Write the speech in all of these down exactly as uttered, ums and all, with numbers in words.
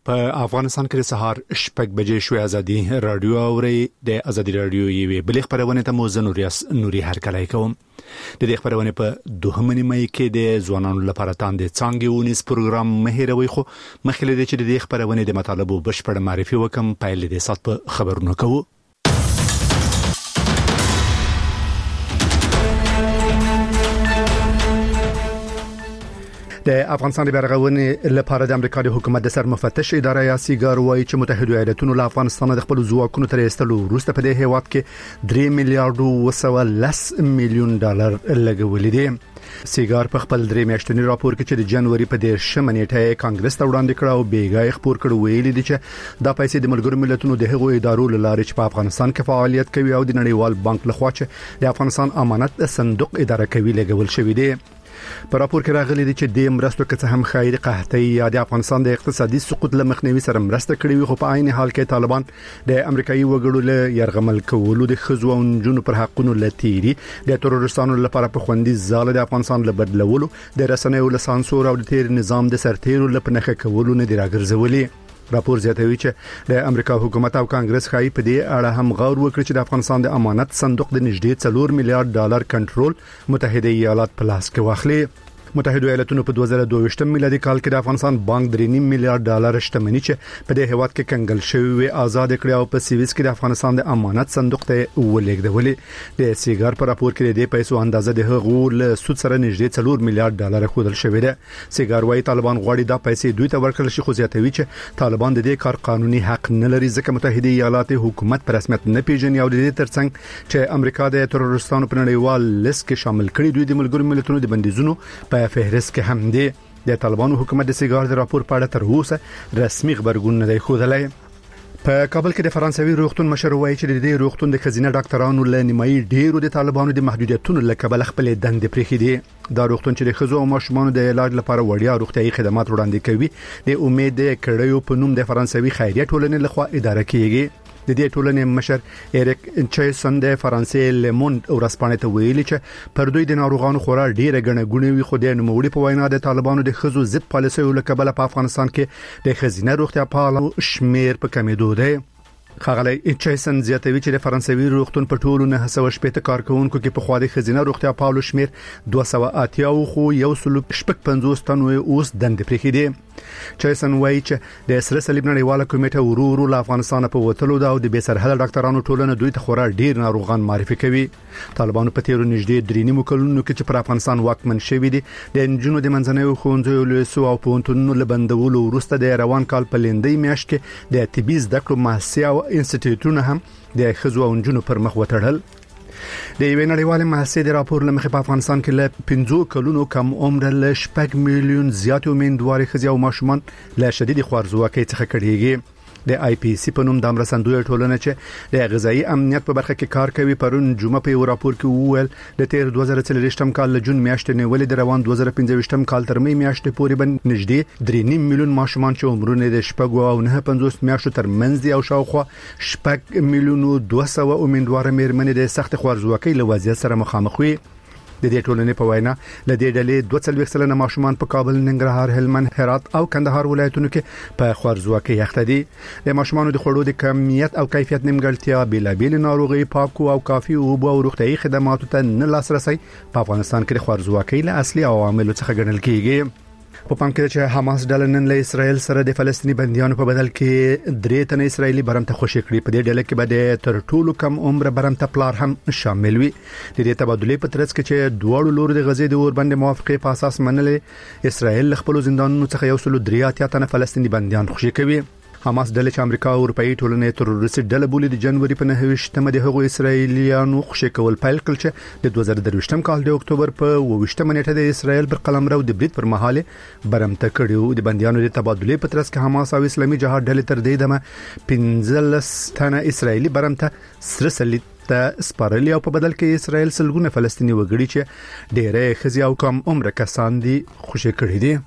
په افغانستان کې د سهار شپږ بجې شوې ازادي رادیو اوري د ازادي رادیو یوې بلې خبرونه ته موزه نوریاس نوري هرکلای کوم د دې خبرونه په دوهمه نیمه کې د ځوانانو لپاره تاند څنګه ونیس پروګرام مهیروي خو مخکې د چې د خبرونه د مطالبو بشپړ معرفي وکم پایل د سات په خبرونه کوو. د افغانستان د برغونې لپاره د امریکا د حکومت د سر مفتش اداره یا سیګار وايي چې متحده ایالاتونو له افغانستان د خپل ځواکونو تر ایستلو وروسته په دې هیواد کې درې میلیارډ او لس میلیون ډالر لګولې دي. سیګار په خپل درې میاشتنی راپور کې چې د جنوري په دیرشمه نیټه کانګرس ته وړاندې کړ او بیګای خبر کړ ویلي دي چې دا پیسې د ملګرو ملتونو د هغو ادارو لاره چې په افغانستان کې فعالیت کوي او د نړیوال بانک لخوا چې د افغانستان امانت صندوق اداره کوي لګول شوی دی. په راپور کې راغلي دي چې د مرستو کې هم خیر قحطي یا د افغانستان د اقتصادي سقوط لمخنیوي سره مرسته کړې وي خو په عین حال کې طالبان د امریکایي وګړو له يرغمل کولو د خزو او جنونو پر حقونو لتيري د ترورستانو لپاره په خوندي ځاله د افغانستان له بدلولو د رسنیو له سانسور او د تیر نظام د سرتیرو لپاره کولو نه دی راګرځولي. راپور زیاتوي چې د امریکا حکومت او کانګرس خای په دې اړه هم غور وکړي چې د افغانستان د امانت صندوق د نږدې څلور میلیارډ ډالر کنټرول متحده ایالات په لاس کې واخلي. متحده ایالاتونو په دوه زره دوه ویشت میلادي کال کې د افغانستان بانک درې نیم میلیارډ ډالر شتمنۍ چې په دې هیواد کې کنګل شوی آزاد کړی او په سیویس کې د افغانستان د امانت صندوق ته ولېږدولې. د سیګار په راپور کې د پیسو اندازه د هغو له سود سره نږدې څلور میلیارډ ډالر خودل شوی دی. سیګار وايي طالبان غواړي دا پیسې دوی ته ورکړل شي خو زیاتوي چې طالبان د دې کار قانوني حق نه لري ځکه متحده ایالات حکومت په رسمیت نه پیژني او د دې ترڅنګ چې امریکا د ترورستانو په نړیوال لیست کې شامل کړي دوی د ملګرو ملتونو د بندیزونو په فهرست کې هم دي. د طالبانو حکومت د سیګار د راپور په اړه تر اوسه رسمي خبرګون نه دی خوذلای. په کابل کې د فرانسوي روغتون مشر وایي چې د دې روغتون د خزینه ډاکټرانو له نیمایي ډیرو د طالبانو د محدودیتونو لکبل خپل دند پرېخي دي. دا روغتون چې د خزو او ماشومانو د علاج لپاره وړیا روغتيایي خدمات وړاندې کوي د امید کړیو په نوم د فرانسوي خیریه ټولنې لخوا اداره کیږي. د دې ټولنې مشر ایریک چایسن د فرانسې لموند ورسپانې ته ویلي چې پر دوی د ناروغانو خورا ډیره غنه غونې وي خو د نوموړي په وینا د طالبانو د خزو ضد پالیسۍ لکبل په افغانستان کې د خزینه روغتیا پالو شمیر په کمیدو دی. خغلی چایسن زیاتوي چې د فرانسوي روغتون په ټولو نه سو شپږ کارکونکو کې په خوا د خزینه روغتیا پالو شمیر دوه سوه اتیا خو یو سل شپږ پنځوس تن اوس دند پرېخي دي. چایسن وایي چې د سره صلیب نړیواله کمیټه ورو ورو له افغانستان په وټلو دا او د بیسرحله ډاکټرانو ټولنه دوی ته خورا ډیر ناروغان معرفي کوي. طالبانو په تیرو نږدې درې نیمو کلونو کې چې پر افغانستان واکمن شوی دي د انجونو د منځنوي ښوونځیو له سو او پونتونو لبندولو وروسته د روان کال په لندې میاشت کې د طبي زده کړو مؤسسه او انسټیټیوټونه هم د خزو او انجونو پر مخ وتړل. د یوې نړیوالې مؤسسې د راپور لمخې په افغانستان کې له پنځو کلونو کم عمر له شپږ میلیون زیات امیندواري خزي او ماشومان له شدید خوارزواکۍ څخه کړيږي. د آی پی سی په نوم د امرسندوی ټولنه چې د غذایی امنیت په برخه کې کار کوي پرون جمعه په یو راپور کې وویل د تیر دوه زره څلوېښتم کال له جون میاشتې نیولې د روان دوه زره پنځه ویشتم کال تر مې میاشتې پورې بن نږدې درې نیم میلیون ماشومان چې عمرونه د شپږ او نه پنځوس میاشتو تر منځ دي او شاوخوا شپږ میلیون دوه سوه امیندواره مېرمنې د سخت خوارزواکۍ له وضعیت سره مخامخ وي. د دې ټولنې په وینا ل دې ډلې دوه څلوېښت سلنه ماشومان په کابل، ننګرهار، هلمند، هرات او کندهار ولایتونو کې په خوارزواکۍ اخته دي. د ماشومانو د خوړو د کمیت او کیفیت نیمګړتیا، بیلابېل ناروغي، پاکو او کافي اوبو او روغتيایي خدماتو ته نه لاسرسي په افغانستان کې د خوارزواکۍ له اصلي عواملو څخه ګڼل کیږي. په پام کې چې حماس ډله نن له اسرائیل سره د فلسطینی بنديانو په بدل کې درې تنه اسرایلی برمته خوشی کړی. په دې ډله کې به د تر ټولو کم عمر برمته پلار هم شامل وي. د دې تبادلې په ترڅ کې چې دواړو لور د غزې د اوربند موافقه په اساس منلې اسرائیل خپل زندانونو څخه یو سل درې اتیا تنه فلسطینی بنديان خوشی کوي. حماس ډله چې امریکا او اروپאי ټولنې تروریستي ډله بولي د جنوري په نهه ویشتمه د هغو اسرایلیانو خوشی کول پیل کړ چې د دوه زره درویشتم کال د اکتوبر په اوویشتمه نیټه د اسرایل پر قلمرو د برید پر مهال برمته کړیو. د بنديانو د تبادلې په ترڅ کې حماس او اسلامي جهاد ډلې تر دې دمه پنځلس تنه اسرایلی برمته سره صلیب ته سپارلی او په بدل کې اسرائیل سلګونه فلسطینی وګړي چې ډېرې خزي او کم عمر کسان دي خوشی کړي دي.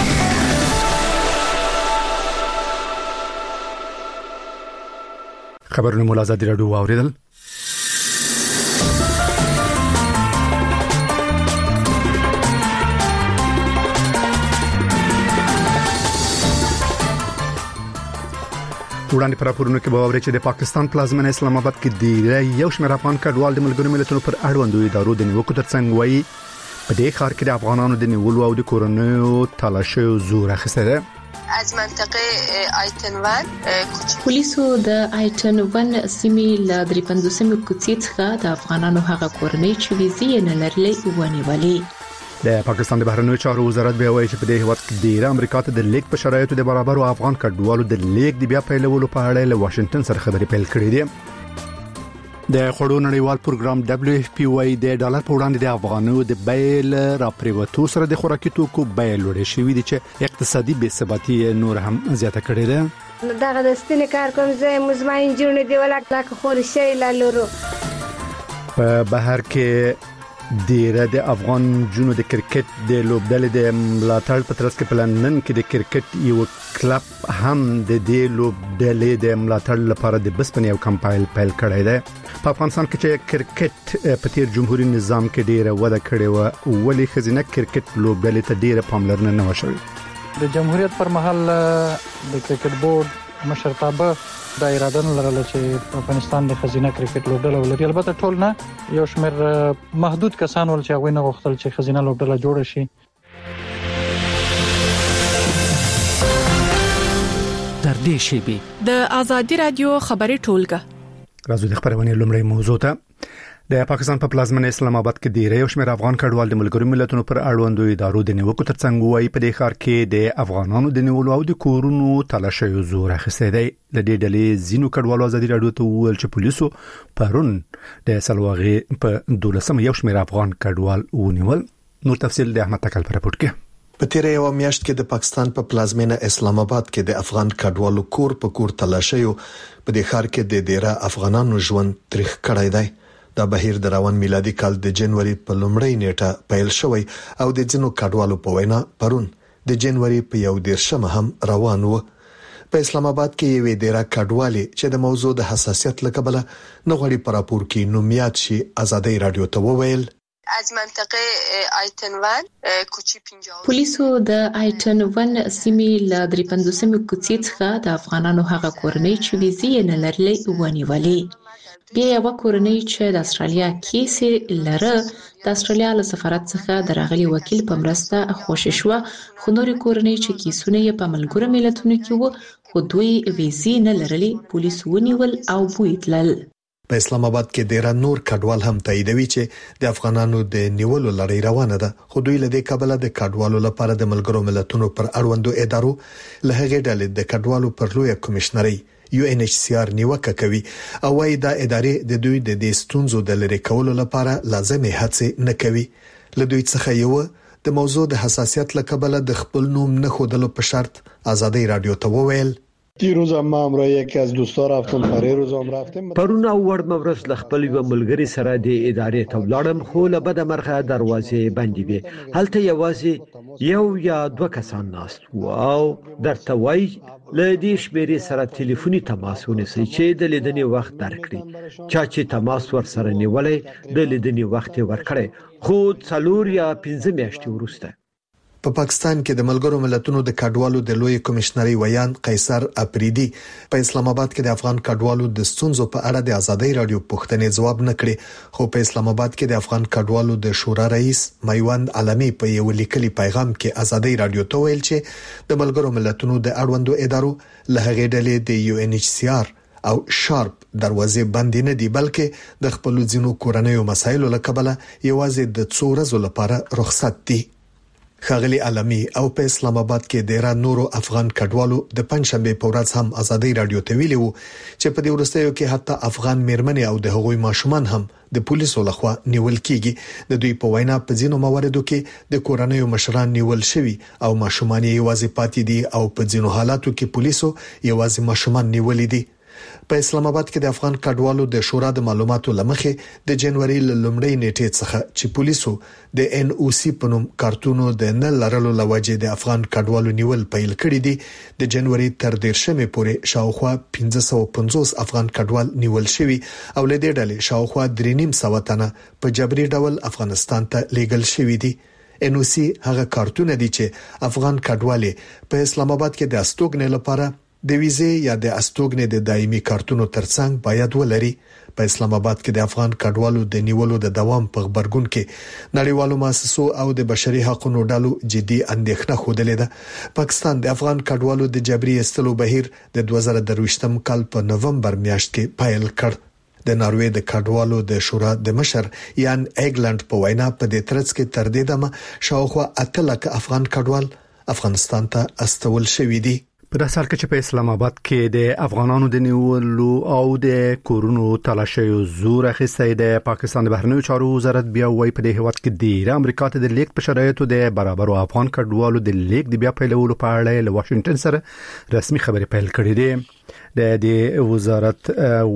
خبرونه مولا آزادی راډیو اوریدل. وړاندې پر راپورونو کې به واوري چې د پاکستان پلازمینه اسلام آباد کې د یو شمېر افغان کډوال د ملګرو ملتونو پر اړوندو ادارو د نیوکو ترڅنګ وایي په دې ښار کې د افغانانو د نیولو او د کورونو تلاشیو زور اخیسته ده. از منطقه آیتن ون پولیسو د آیتن ون سیمې له درې پنځوسمې کوڅې څخه د افغانانو هغه کورنۍ چې ویزې نه لرلې ونیولې. د پاکستان د بهرنیو چارو وزارت بیا وایي چې په دې هیواد کې ډیر امریکا ته د لیک په شرایطو د برابر او افغان کډوالو د لیک د بیا پیلولو په اړه له واشنگټن سره خبرې پیل کړې دي. د خړو نړیوال پروګرام دبليو اف پی وايي د ډالر په وړاندې د افغانو د بیل را پریوتو سره د خوراکي توکو بیل لوړ شوی دي چې اقتصادي بې ثباتي نور هم زیاته کړې ده. دغه د ستنې کار کوم زه مزمن جوړ دی ولا کله خور شي لالورو په بهر کې ډیره د افغان جنو د کرکټ د لوبډلې د ملاتړ په ترڅ کې په لندن کې د کرکټ یو کلب هم د دې لوبډلې د ملاتړ لپاره د بسپنې یو کمپاین پیل کړی دی. په افغانستان کې چې کرکټ په تیر جمهوریت نظام کې ډیره وده کړې و ولې خزینه کرکټ لوبډلې ته ډیره پاملرنه نه وشوي. د جمهوریت پر مهال د کرکټ بورډ مشرتابه د اراده لرله چې افغانستان د خزینه کرکټ لوبډله ولري. البته ټول نه یو شمېر محدود کسان ول چې هغه نه غوښتل چې خزینه لوبډله جوړه شي. تر دې شی د آزادي رادیو خبري ټولګه راځو د خبرونه لومړی موضوع ته. د پاکستان په پلازمینه اسلام آباد کې ډیر یو شمېر افغان کډوال د ملګرو ملتونو پر اړوندو ادارو د نیوکو ترڅنګ وایي په دې ښار کې د افغانانو د نیولو او د کورونو تلاشیو زور اخیسته دی. د دې ډلې زینو کډوالو ازادي رادیو ته وویل چې پولیسو پرون د سلواغې په دولسم یو شمېر افغان کډوال ونیول. نور تفصیل د احمد تکل پر راپورټ کې. په تیر یو میاشت کې د پاکستان په پلازمینه اسلام آباد کې د افغان کډوالو کور په کور تلاشیو په دې ښار کې د ډیره افغانانو ژوند تاریخ کړی دی. دا بهیر د روان میلادي کال د جنوري په لومړۍ نیټه پیل شوی او د ځینو کډوالو په وینا پرون د جنوري په یو دیرشمه هم روان و. په اسلام آباد کې یو ډیره کډوالي چې د موضوع د حساسیت لکبله نغړي پر راپور کې نومیات شي آزادي رادیو ته وویل. از منطقه آیتن ون کوچی پنځه پولیسو د آیتن ون سیمې له درې پنځوسمې کوڅې څخه د افغانانو هغه کورنۍ چې ویزې نه لرلې ونیولې. بیا یو کورنۍ چې د استرالیا کیسې لره د استرالیا له سفارت څخه د راغلي وکیل په مرسته خوشی شو، خو نورې کورنۍ چې کیسونه یې په ملګرو ملتونو کې وو خو دوی ویزې نه لرلې پولیس ونیول او بوتلل. په اسلام آباد کې ډیر نور کډوال هم تاییدوي چې د افغانانو د نیولو لړۍ روانه ده، خو دوی له دې کبله د کډوالو لپاره د ملګرو ملتونو پر اړوندو ادارو له هغې ډلې د کډوالو پر لوی کمشنري یو ان ایچ سی آر نیوکه کوي او وايي دا ادارې د دوی د دې ستونزو د لری کولو لپاره لازمي هڅې نه کوي. له دوی څخه یو د موضوع د حساسیت لکبله د خپل نوم نه خودلو په شرط آزادي رادیو ته وویل. دیروز ما امروز یکی از دوستا رفتم پریروز هم رفتم پرون او ورد مورس لخپل یو ملګری سره د ادارې ته ولاړم خو له بده مرغه دروازې بندې وي. هلته یوازې یو یا دوه کسان ناست وو او درته وای له دې شمیرې سره ټلیفوني تماس ونیسئ چې د لیدنې وخت درکړي. چا چې تماس ور سره نیولې د لیدنې وخت ورکړي خو څلور یا پنځه میاشتې وروسته. په پاکستان کې د ملګرو ملتونو د کډوالو د لوی کمشنري ویان قیصر اپریدي په اسلام آباد کې د افغان کډوالو د ستونزو په اړه د آزادي رادیو پوښتنې جواب نکړي، خو په اسلام آباد کې د افغان کډوالو د شورا رئیس میوند علمي په یو لیکلي پیغام کې آزادي رادیو ته ویل چې د ملګرو ملتونو د اړوندو ادارو له هغې ډلې د یو ان ایچ سی آر او شارپ دروازې بندې نه دي، بلکې د خپل ځینو کورنیو مسایلو لکبله یوازې د څو ورځې لپاره رخصت دي. ښاغلي علمي او په اسلام آباد کې ډیر نورو افغان کډوالو د پنځشنبه په ورځ هم آزادي رادیو ته ویلي وو چې په دې ورستیو کې حتی افغان میرمنې او د هغوی ماشومان هم د پولیسو لخوا نیول کیږي. د دوی په وینا په ځینو مواردو کې د کورنیو مشران نیول شوي او ماشومان یې یوازې پاتې دي او په ځینو حالاتو کې پولیسو یوازې ماشومان نیولې دي. په اسلام آباد کې د افغان کډوالو د شورا د معلوماتو لمخې د جنوري لومړۍ نیټې څخه چې پولیسو د ان او سی په نوم کارتونو د نه لرلو لوجې د افغان کډوالو نیول پیل کړی دي، د جنوري تر دیرشمې پورې شاوخوا پنځه سوه پنځوس افغان کډوال نیول شوي او له دې ډلې شاوخوا درې نیم سوه تنه په جبري ډول افغانستان ته لیږل شوي دي. ان او سی هغه کارتونه دي چې افغان کډوالې په اسلام آباد کې د استوګنې لپاره د ویزې یا د استوګنې د دایمي کارتونو ترڅنګ باید ولري. په اسلام آباد کې د افغان کډوالو د نیولو د دوام په خبرګون کې نړیوالو مؤسسو او د بشري حقوقو ډلو جدي اندېښنه خوده ده. پاکستان د افغان کډوالو د جبري ایستلو بهیر د دوه زره درویشتم کال په نوومبر میاشت کې پیل کړ. د ناروې د کډوالو د شورا د مشر یان ایګلند په وینا په دې ترڅ کې تر دې دمه شاوخوا اته لک افغان کډوال افغانستان ته استول شوې دي. په داسې حال کې چې په اسلام آباد کې د افغانانو د نیولو او د کورونو تلاشیو زور اخیستی د پاکستان د بهرنیو چارو وزارت بیا وایي په دې هیواد کې د امریکا ته د لیک په شرایطو د برابرو افغان کډوالو د لیک د بیا پیلولو په اړه له واشنگټن سره رسمي خبرې پیل کړې دي. د دې وزارت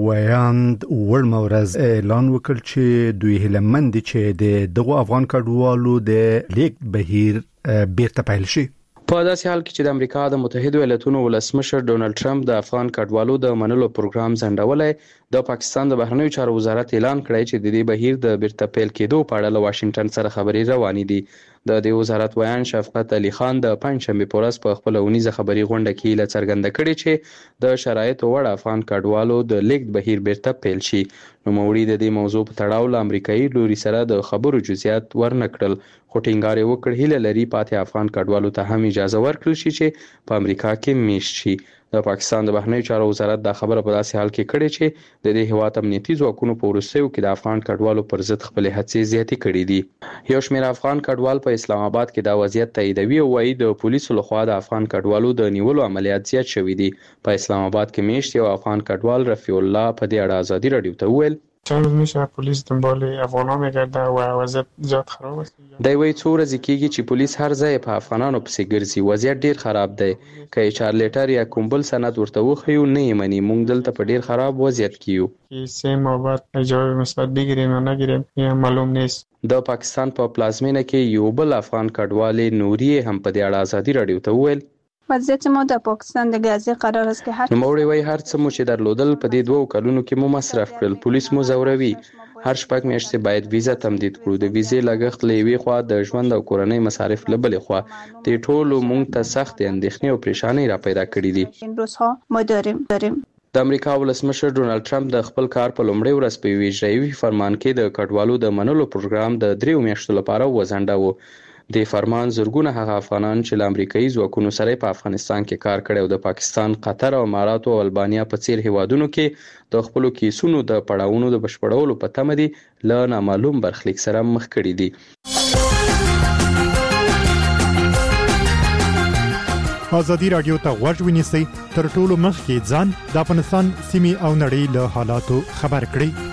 ویاند ورمورز اعلان وکړ چې دوی هلمند چې د دغه افغان کډوالو د لیک بهیر بیرته پیل شي. په داسې حال کې چې د امریکا د متحده ایالاتونو ولسمشر ډونالد ټرمپ د افغان کډوالو د منلو پروګرام ځنډولای، د پاکستان د بهرنیو چارو وزارت اعلان کړی چې د دې بهیر د بیرته پیل کېدو په اړه له واشنگټن سره خبرې روانې دي. د دې وزارت ویان شفقت علي خان د پنځشنبه په ورځ په خپل اونیزه خبري غونډه کې له څرګنده کړې چې د شرایطو وړ افغان کډوالو د لیک بهیر بیرته پیل شي. نو موري د دې موضوع په تړاو له امریکایي لوري سره د خبرو جزئیات ورنکړل، خو ټینګار وکړ هیله لري پاتې افغان کډوالو ته هم اجازه ورکړل شي چې په امریکا کې میشت شي. د پاکستان د بهرنیو چارو وزارت دا خبره په داسې حال کې کړې چې د دې هیواد امنیتي ځواکونو په وروستیو کې د افغان کډوالو پر ضد خپل هڅې زیاتې کړې دي. یو شمېر افغان کډوال په اسلام آباد کې دا وضعیت تاییدوي او وايي د پولیسو لخوا د افغان کډوالو د نیولو عملیات زیات شوي دي. په اسلام آباد کې میشت یو افغان کډوال رفیع الله په دې اړه ازادي رادیو ته وویل چند روز میشه پلیس دنبال افغانا میگرده و وضعیت زیاد خراب است. دی وایي څو ورځې کېږي چې پولیس هر ځای په افغانانو پسې ګرځي، وضعیت ډیر خراب دی. که یې چارلیټر یا کوم بل سند ورته وښیو نه یې مني. موږ دلته په ډیر خراب وضعیت کې یو چې سه ماه بعد جواب مثبت بگیریم یا نگیریم یا معلوم نیست. د پاکستان په پلازمینه کې یو بل افغان کډوال نوري هم په دې اړه ازادي رادیو ته وویل وضعیت ما در پاکستان دیگه از این قرار است که هر نوموړی وایي هر څه مو چې درلودل په دې دوو کلونو کې مو مصرف کړل. پولیس مو زوروي. هر شپږ میاشتې باید ویزه تمدید کړو. د ویزې لګښت له یوې خوا، د ژوند او کورنۍ مصارف له بلې خوا، دې ټولو موږ ته سخت اندېښنې او پریشانۍ را پیدا کړې دي. این روزها ما داریم داریم د امریکا ولسمشر ډونالد ټرمپ د خپل کار په لومړۍ ورځ په یوه اجرایي فرمان کې د کډوالو د منلو پروګرام د دریو میاشتو لپاره وځنډاوه. د فرمان زرګونه هغه افغانان چې له امریکایي ځواکونو سره په افغانستان کې کار کړی او د پاکستان، قطر او امارات او البانیا په څیر هیوادونو کې د خپل کیسونو د پړاوونو د بشپړولو په تمه دي، له نامعلوم برخلیک سره مخ کړي دي. ازادي رادیو ته غوږ ونیسئ، تر ټولو مخکې ځان د افغانستان سیمې او نړۍ له حالاتو خبر کړئ.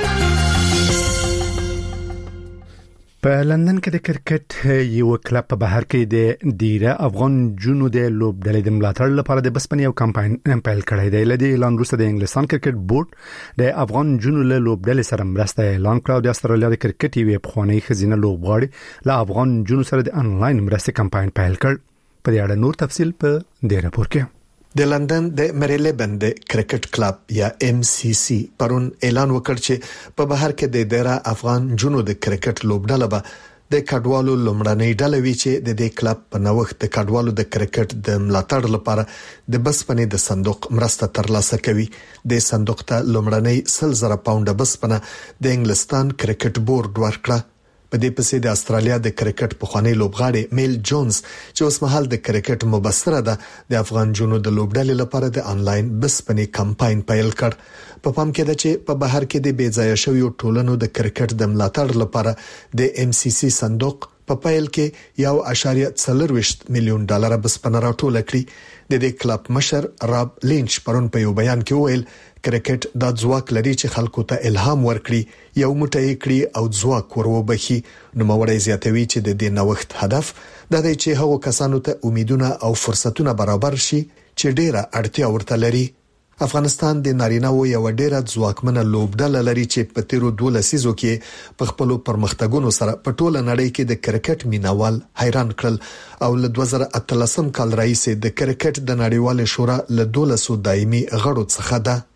په لندن کې د کرکټ یو کلب په بهر کې د ډیره افغان جنو د لوبډلې د ملاتړ لپاره د بسپنې یو کمپاین پیل کړی دی. لدی اعلان وروسته د انګلستان کرکټ بورډ د افغان جنو له لوبډلې سره مرسته اعلان کړ او د استرالیا د کرکټ یو پخوانی خزینه لوبغاړي له افغان جنو سره د انلاین مرسته کمپاین پیل کړ. په دې اړه نور تفصیل په دې راپور کې. د لندن د مریلیبن د کرکټ کلب یا ام سی سی پرون اعلان وکړ چې په بهر کې د ډیره افغان جنو د کرکټ لوبډله به د کډوالو لومړنۍ ډله وی چې د دې کلب په نوښت د کډوالو د کرکټ د ملاتړ لپاره د بسپنې د صندوق مرسته ترلاسه کوي. د صندوق ته لومړنۍ سل زره پاونډه بسپنه د انګلستان کرکټ بورډ ورکړه. په دې پسې د استرالیا د کرکټ پخوانی لوبغاړي میل جونز چې اوس مهال د کرکټ مبصره ده د افغان جنو د لوبډلې لپاره د انلاین بسپنې کمپاین پیل کړ. په پام کې ده چې په بهر کې د بیځایه شویو ټولنو د کرکټ د ملاتړ لپاره د ام سی سی صندوق په پیل کې یو اشاریه څلور ویشت میلیون ډالر بسپنه راټول کړي. د دې کلب مشر راب لینچ پرون په یو بیان کې وویل کرکټ د ځواک لري چې خلکو ته الهام ورکړي، یو موټی کړي او ځواک وروبخي. نو موري زیاتوي چې د دې نوښت هدف د دې چې هغو کسانو ته امیدونه او فرصتونه برابر شي چې ډیره اړتیا ورته لري. افغانستان د نارینه و یو ډیره ځواکمنه لوبډله لري چې په تیرو دوه لسیزو کې په خپل پرمختګونو سره په ټوله نړۍ کې د کرکټ مینوال حیران کړل او له دوه زره اتلسم کال راهیسې د کرکټ د نړیوال شورا له دولسو دایمي غړو څخه ده.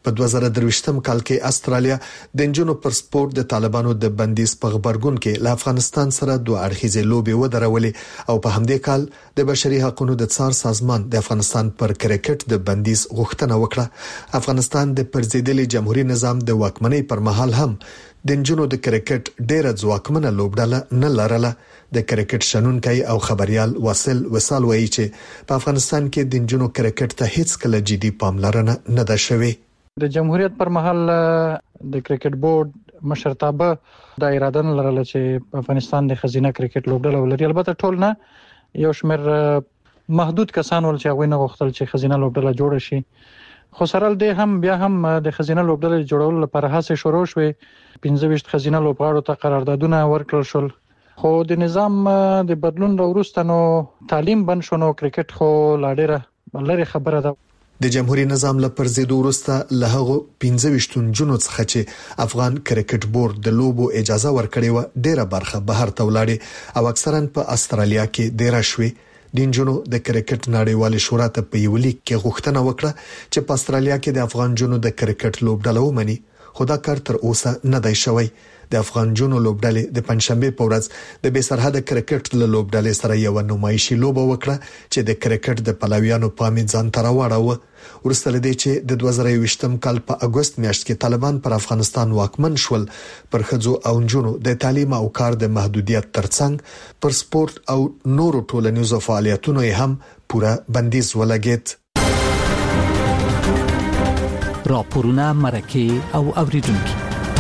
په دوه زره درویشتم کال کې استرالیا د انجونو پر سپورت د طالبانو د بندیز په خبرګون کې له افغانستان سره دوه اړخیزې لوبې ودرولې او په همدې کال د بشري حقوقو د څار سازمان د افغانستان پر کرکټ د بندیز غوښتنه وکړه. افغانستان د پرزیدلي جمهوریت نظام د واکمنۍ پر مهال هم د انجونو د کرکټ ډېر ځواکمنه لوبډله نه لرله. د کرکټ شنونکي او خبريال واصل وصال وایي چې په افغانستان کې د انجونو کرکټ ته هیڅ کله جدي پاملرنه نه ده شوې. د جمهوریت پر مهال د کرکټ بورډ مشرتابه د اراده نه لرله چې په افغانستان د خزینه کرکټ لوبډله ولري. البته ټول نه، یو شمېر محدود کسان ول چې هغه نه غوښتل چې خزینه لوبډله جوړه شي. خو سره دې هم بیا هم د خزینه لوبډله جوړولو لپاره هڅې شروع شوې. پنځه ویشت خزینه لوبغاړو ته قراردادونه ورکړل شول. خو د نظام د بدلون وروسته نو تعلیم بند شو، نو کرکټ خو لا ډېره لري خبره ده. د جمهوریت نظام له پرځېدو وروسته له هغه پنځه ویشت جنونو څخه چې افغان کرکټ بورډ د لوبو اجازه ورکړې و، ډېره برخه بهر ته ولاړې او اکثرا په استرالیا کې ډېره شوې. د انجونو د کرکټ نړیوال شورا ته په یو لیک کې غوښتنه وکړه چې په استرالیا کې د افغان جنونو د کرکټ لوبډله ومني، خو دا کار تر اوسه نه دی شوی. د افغان جنونو لوبډلې د پنځشنبه په ورځ د بې سرحده کرکټ له لوبډلې سره یو نمایشي لوبه وکړه چې د کرکټ د پلویانو پام ځان ته راوړاوه. ورسته لدې چې د دوه زره یوویشتم کال په اگست میاشت کې طالبان پر افغانستان واکمن شول، پر ښځو او نجونو د تعلیم او کار د محدودیت ترڅنګ پر سپورت او نورو ټولنیزو فعالیتونو هم پوره بندیز ولګید. راپورونه مرکه او اوریدونکو.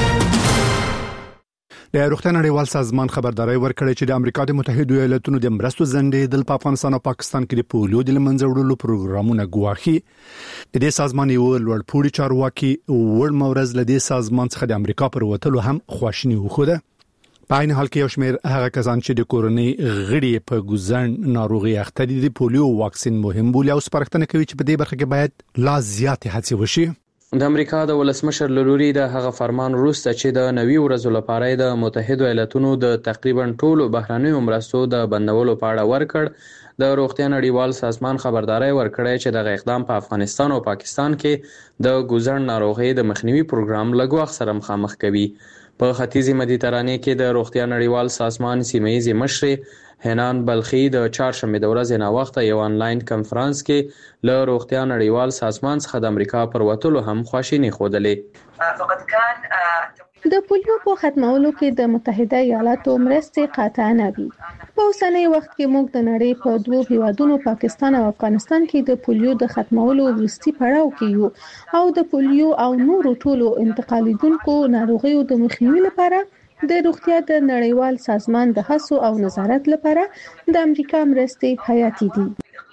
د روغتیا نړیوال سازمان خبرداري ورکړې چې د امریکا د متحده ایالاتونو د مرستو زندې د افغانستان او پاکستان کې د پولیو د لمنځه وړلو پروګرامونه ګواښي. د دې سازمان یو لوړپوړي چارواکي ور مورز له دې سازمان څخه د امریکا پر وټلو هم خواشني وخوده. په عین حال کې یو شمېر هغه کسان چې د کورونی غړي په ګوزن ناروغي اخته دي د پولیو واکسین مهم بولي او سپارښتنه کوي چې په دې برخه کې باید لا زیات هڅې وشي. د امریکا د ولسمشر لوري د هغه فرمان وروسته چې د نوي ورځو لپاره د متحده ایالاتونو د تقریبا ټولو بهرنیو مرستو د بندولو په اړه ورکړ، د روغتیا نړیوال سازمان خبرداري ورکړی چې د اقدام په افغانستان او پاکستان کې د ګوزن ناروغي د مخنیوي پروګرام لګوخ سره مخامخ کوي. په ختیځی مدیترانې کې د روغتیا نړیوال سازمان سیمه‌یزي مشر هنان بلخی د چهارشنبه د ورځې نا وخت یو آنلاین کنفرانس کې له روغتیا نړیوال سازمان څخه د امریکا پر وټلو هم خواشینی خوده. فقط كان د پولیو په ختمولو کې د متحده ایالاتو مرستې قاطعانه وي. په اوسنۍ وخت کې موږ د نړۍ په دوه هیوادونو پاکستان او افغانستان کې د پولیو د ختمولو وروستي پړاو کې یو او د پولیو او نورو ټولو انتقالیدونکو ناروغیو د مخنیوي لپاره د روغتیا د نړیوال سازمان د هڅو او نظارت لپاره د امریکا مرستې حیاتي دي.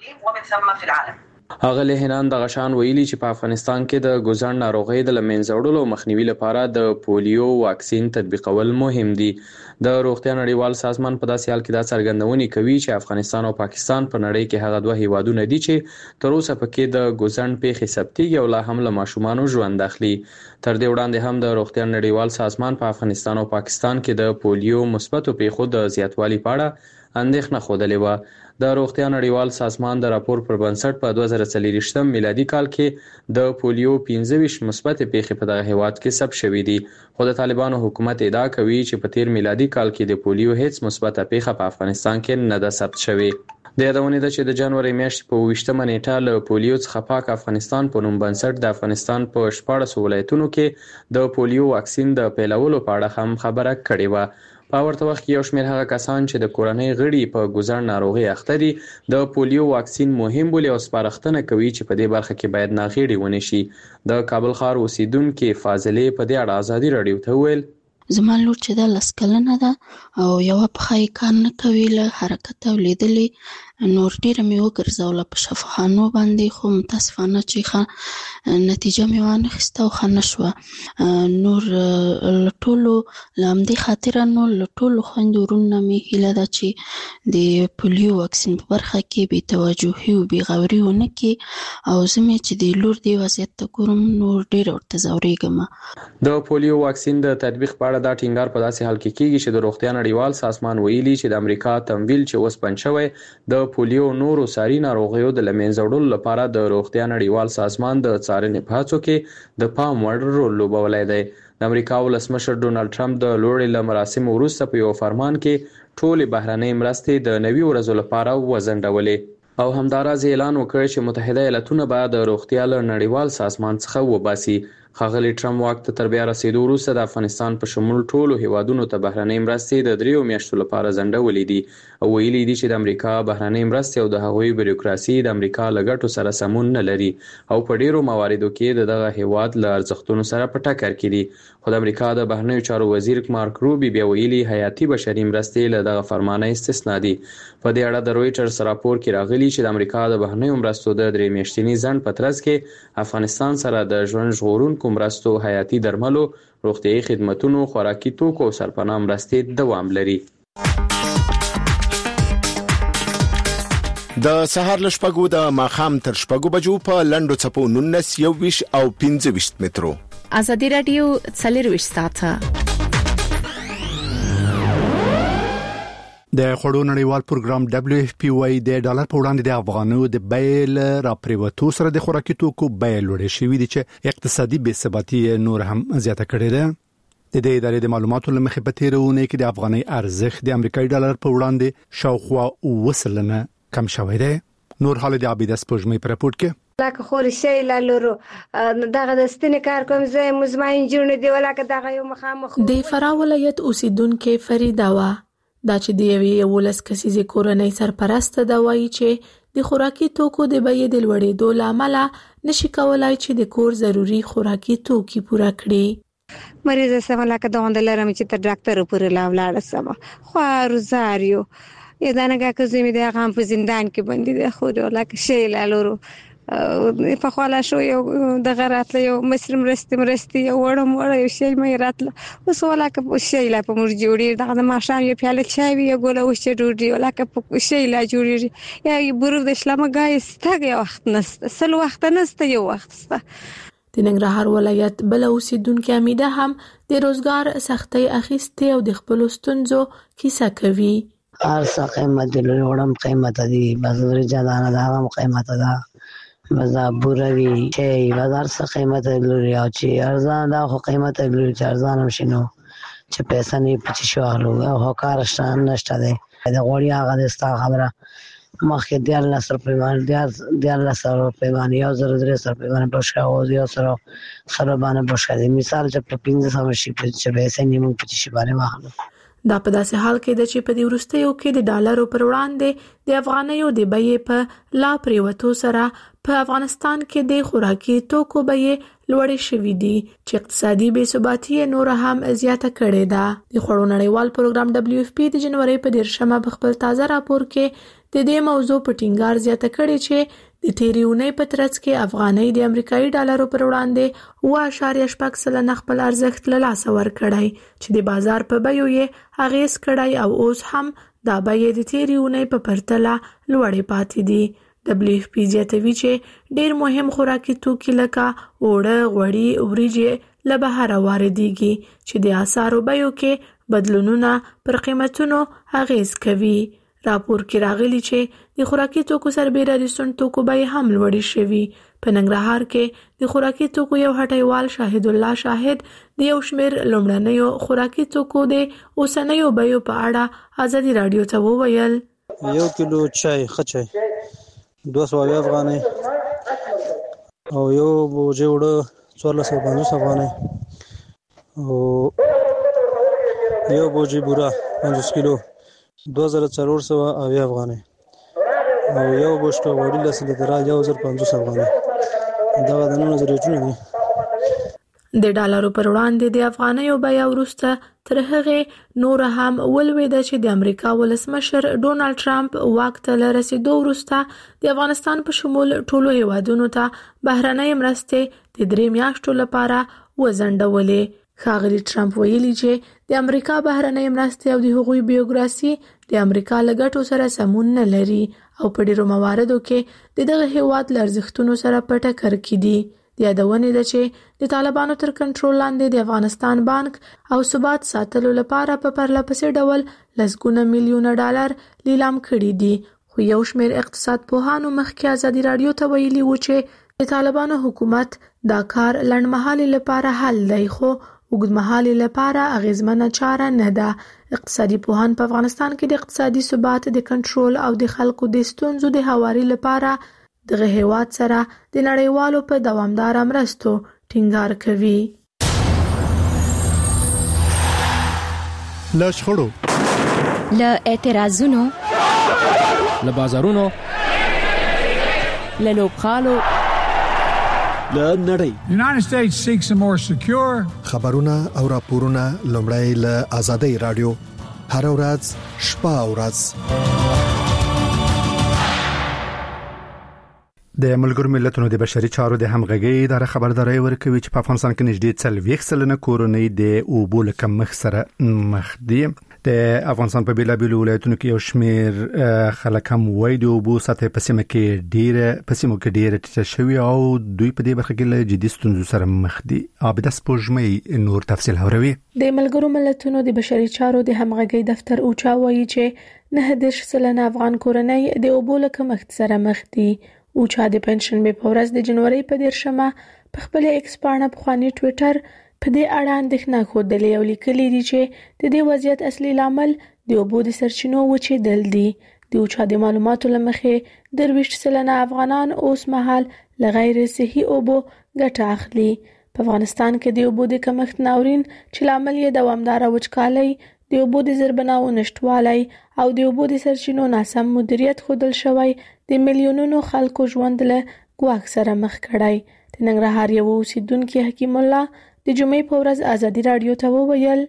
هغه له هنان د غشان ویلي چې په افغانستان کې د ګوزن ناروغي د لمنځه وړلو مخنیوي لپاره د پولیو واکسین تطبیقول مهم دي. د روغتیا نړیوال سازمان په داسې حال کې دا څرګندونې کوي چې افغانستان او پاکستان په نړۍ کې هغه دوه هیوادونه دي چې تر اوسه پکې د ګوزن پیښې ثبتېږي او لا هم له ماشومانو ژوند اخلي. تر دې وړاندې هم د روغتیا نړیوال سازمان په افغانستان او پاکستان کې د پولیو مثبتو پیښو د زیاتوالي په اړه اندېښنه خوده و. د روغتیا نړیوال سازمان د راپور پر بنسټ په دوه زره څلوېښتم میلادي کال کې د پولیو پنځه ویشت مثبت پیښې په دغه هیواد کې ثبت شوې دي، خو د طالبانو حکومت ادعا کوي چې په تیر میلادي کال کې د پولیو هیڅ مثبت پیښه په افغانستان کې نه ده ثبت شوې. د یادونې ده چې د جنوري میاشتې په اوویشتمه نیټه له پولیو څخه پاک افغانستان په نوم بنسټ د افغانستان په شپاړسو ولایتونو کې د پولیو واکسین د پیلولو په اړه هم خبره کړې وه. په ورته وخت کې یو شمېر هغه کسان چې د کورنۍ غړي په ګوزن ناروغي اخته دي د پولیو واکسین مهم بولي او سپارښتنه کوي چې په دې برخه کې باید ناغېړي ونه شي. د کابل ښار اوسیدونکو فاضلې په دې اړه ازادي رادیو ته وویل: زما لور چې دا لس کلنه ده او یو پخه یې کار نه کوي، له حرکت ولیدلې نور ډیره مې وګرځوله په شفاخانو باندې، خو متاسفانه چې ښه نتیجه مې وانخیسته او ښه نه شوه. نور له ټولو له همدې خاطره نو له ټولو خویندو ورونو نه مې هیله ده چې د پولیو واکسین په برخه کې بې توجهي او بې غوري ونه کړي او زه مې چې د لور دې وضعیت ته ګورم نور ډېره ورته ځورېږم. د پولیو واکسین د تطبیق په اړه دا ټینګار په داسې حال کې کېږي چې د روغتیا نړیوال سازمان ویلي چې د امریکا تمویل چې اوس بند شوی د پولیو او نورو ساري ناروغیو د لمنځه وړلو لپاره د روغتیا نړیوال سازمان د څارنې په هڅو کې د پام وړ رول لوبولی دی. د امریکا ولسمشر ډونالد ټرمپ د لوړې له مراسمو وروسته په یو فرمان کې ټولې بهرنۍ مرستې د نوي ورځو لپاره وځنډولې او همداراز اعلان وکړ چې متحده ایالتونه به د روغتیا له نړیوال سازمان څخه وباسي. ښاغلي ټرمپ واک ته تر بیا رسېدو وروسته د افغانستان په شمول ټولو هیوادونو ته بهرنۍ مرستې د دریو میاشتو لپاره ځنډولې دي او ویلي دي چې د امریکا بهرنۍ مرستې او د هغوی بیروکراسي د امریکا له ګټو سره سمون نه لري او په ډیرو مواردو کې د دغه هیواد له ارزښتونو سره په ټکر کې دي. خو د امریکا د بهرنیو چارو وزیر مارک روبي بیا ویلي حیاتي بشري مرستې له دغه فرمانه استثنا دي. په دې اړه د رویټرز راپور کې راغلي چې د امریکا د بهرنیو مرستو د درې میاشتني ځنډ په ترڅ کې افغانستان سره د ژوند ژغورونکو مرستو، حیاتي درملو، روغتیايي خدماتو، خوراکي توکو او سرپناه مرستې دوام لري. د سهار له شپږو د ماښام تر شپږو بجو په لنډو څپو نولس یوویشت او پنځه ویشت مترو. ازادي رادیو څلرویشت ساعته د خړو نړیوال پروګرام دبليو اف پی واي د ډالر په وړاندې د افغانو د بیل را پریوتو سره د خوراکي توکو بیل وړي شوې دي چې اقتصادي بې ثباتي نور هم زیاته کړې ده. د دې ادارې د معلوماتو لمخې په تیرونه کې د افغاني ارزښت د امریکایي ډالر په وړاندې شاوخوا وسلنه کم شوی دی. نور حال د عبیدس پوجمې پر راپورټ کې لکه خور شي لالورو دغه د ستنې کار کوم زه مزماین جوړ دی ولکه دغه یو مخامخ د فرا ولایت اوسیدونکو فریدا وا دا چې د یوې ولس کسيزي کورنۍ سرپرست دا وایي چې د خوراکي توکو د بیې د لوړېدو لامل نشي کولای چې د کور ضروري خوراکي توکي پوره کړي. مریض سم لکه د وندلرم چې تر ډاکټر پورې لاولاړ سم خو روزاریو یدانګه کوزمې د هغه په زندان کې باندې د خو لکه شي لالورو په خواله شو یو د غراتله یو مصر مرستي مرستي یو وړم وړ یو شی مې راتله اوس ولکه شی لا په مور جوړي دغه ماشام یو پیاله چای وی ګوله اوس چې جوړي ولکه په شی لا جوړي یا بروف د اسلام غای ستګ وخت نسته سل وخت نسته یو وخت سته. د ننګرهار ولایت بل اوسیدونکو امیده هم د روزګار سختي اخیسته او د خپل ستونزو کیسه کوي. ارسه قیمت د لوړم قیمت دی بازار جدانه دا هم قیمت ده بازار بوروي چې بازار څخه قیمت لري او چې ارزان دا خو قیمت لري چې ارزان هم شنو چې پیسې نه پچ شو هغه او کارشتان نشته دی دا غوړی هغه د ستا خبره مخکې د الله سره پیمان د الله سره پیمان یو زره درې سره پیمان بشکا او یو سره سره باندې بشکا دی مثال چې په پنځه سم شي چې پیسې نیمه پچ شي باندې واخلو. دا په داسې حال کې د چې په دې ورستیو کې د ډالرو پر وړاندې د افغانیو د بیې په لا پریوتو سره په افغانستان کې د خوراکي توکو بیې لوړې شوې دي چې اقتصادي بې ثباتي نور هم زیاته کړې ده. د خړو نړیوال پروګرام دبليو اف پی د جنوري په دیرشمه په خپل تازه راپور کې د دې موضوع په ټینګار زیاته کړې چې د تیریونې په ترڅ کې افغاني د امریکایي ډالرو پر وړاندې و اشاریه شپږ سلنه خپل ارزښت له لاسه ورکړی چې د بازار په بیو یې اغیز کړی او اوس هم دا بیې د تیریونې په پرتله لوړې پاتې دي. دبليو اف پی زیاتوي چې ډېر مهم خوراکي توکي لکه اوړه، غوړي، وریجې له بهره واردېږي چې د اسعارو بیو کې بدلونونه پر قیمتونو اغیز کوي. راپور کې راغلي چې د خوراکي توکو سربېره د سون توکو بیې هم لوړې شوي. په ننګرهار کې د خوراکي توکو یو هټیوال شاهد الله شاهد د یو شمېر لومړنیو خوراکي توکو د اوسنیو بیو په اړه ازادي رادیو ته وویل. یو کیلو چای خچای دوه سوه افغانۍ او یو بوجه وړه څوارلس سوه پنځوس افغانۍ او یو بوجه بوره پنځوس کیلو دوه زره څلور سوه اویا افغانۍ او یو بوشته وړي لس لیټره یو زر پنځوس افغانۍ دا د نن نظریاتونه دي. د ډالرو پر وړاندې د افغانیو بیه وروسته تر هغې نور هم ولوېده چې د امریکا ولسمشر ډونالد ټرمپ واک ته له رسېدو وروسته د افغانستان په شمول ټولو هیوادونو ته بهرنۍ مرستې د درې میاشتو لپاره وځنډولې. ښاغلي ټرمپ ویلي چې د امریکا بهرنۍ مرستې او د هغوی بیوکراسي د امریکا له ګټو سره سمون نه لري او په ډیرو مواردو کې د دغه هیواد له ارزښتونو سره په ټکر کې دي. د یادونې ده چې د طالبانو تر کنټرول لاندې د افغانستان بانک او ثبات ساتلو لپاره په پرله پسې ډول لسګونه میلیونه ډالر لیلام کړي دي خو یو شمېر اقتصاد پوهانو مخکې ازادي راډیو ته ویلي و چې د طالبانو حکومت دا کار لنډمهالي لپاره حل دی خو اوږدمهالي لپاره اغیزمنه چاره نه ده. اقتصادي پوهان په افغانستان کې د اقتصادي ثبات د کنټرول او د خلکو د ستونزو د هواري لپاره دغه هیواد سره د نړیوالو په دوامداره مرستو ټینګار کوي. له شخړو، له اعتراضونو، له بازارونو، له لوبغالو، له نړۍ. United States seeks a more secure. خبرونه او راپورونه لومړی له آزادۍ رادیو هر ورځ شپه او ورځ. د ملګرو ملتونو د بشري چارو د همغږي اداره خبرداري ورکوي چې په افغانستان کې نږدې څلوېښت سلنه کورنۍ د اوبو له کمښت سره مخ دي. د افغانستان په بیلابیلو ولایتونو کې یو شمېر خلک هم وایي د اوبو سطح په سیمه کې ډېره په سیمو کې ډېره ټیټه شوې او دوی په دې برخه کې له جدي ستونزو سره مخ دي. عابده سپوږمۍ نور تفصیل هوروي. د ملګرو ملتونو د بشري چارو د همغږي دفتر اوچا وایي چې نه دېرش سلنه افغان کورنۍ د اوبو له کمښت سره مخ دي. اوچا د پنځشنبه په ورځ د جنوري په دیرشمه په خپل ایکس پاڼه پخوانی ټوئیټر په دې اړه اندېښنه ښودلې او لیکلي دي چې د دې وضعیت اصلي لامل د اوبو د سرچینو وچېدل دي. د اوچا د معلوماتو له مخې درویشت سلنه افغانان اوس مهال له غیر صحي اوبو ګټه اخلي. په افغانستان کې د اوبو د کمښت ناورین چې لامل یې دوامداره وچکالۍ، د اوبو د زیربناو نشټوالی او د اوبو د سرچینو ناسم مدیریت ښودل شوی د میلیونونو خلکو ژوند له ګواښ سره مخ کړی. د ننګرهار یو اوسیدونکي حکیم الله د جمعې په ورځ ازادي راډیو ته وویل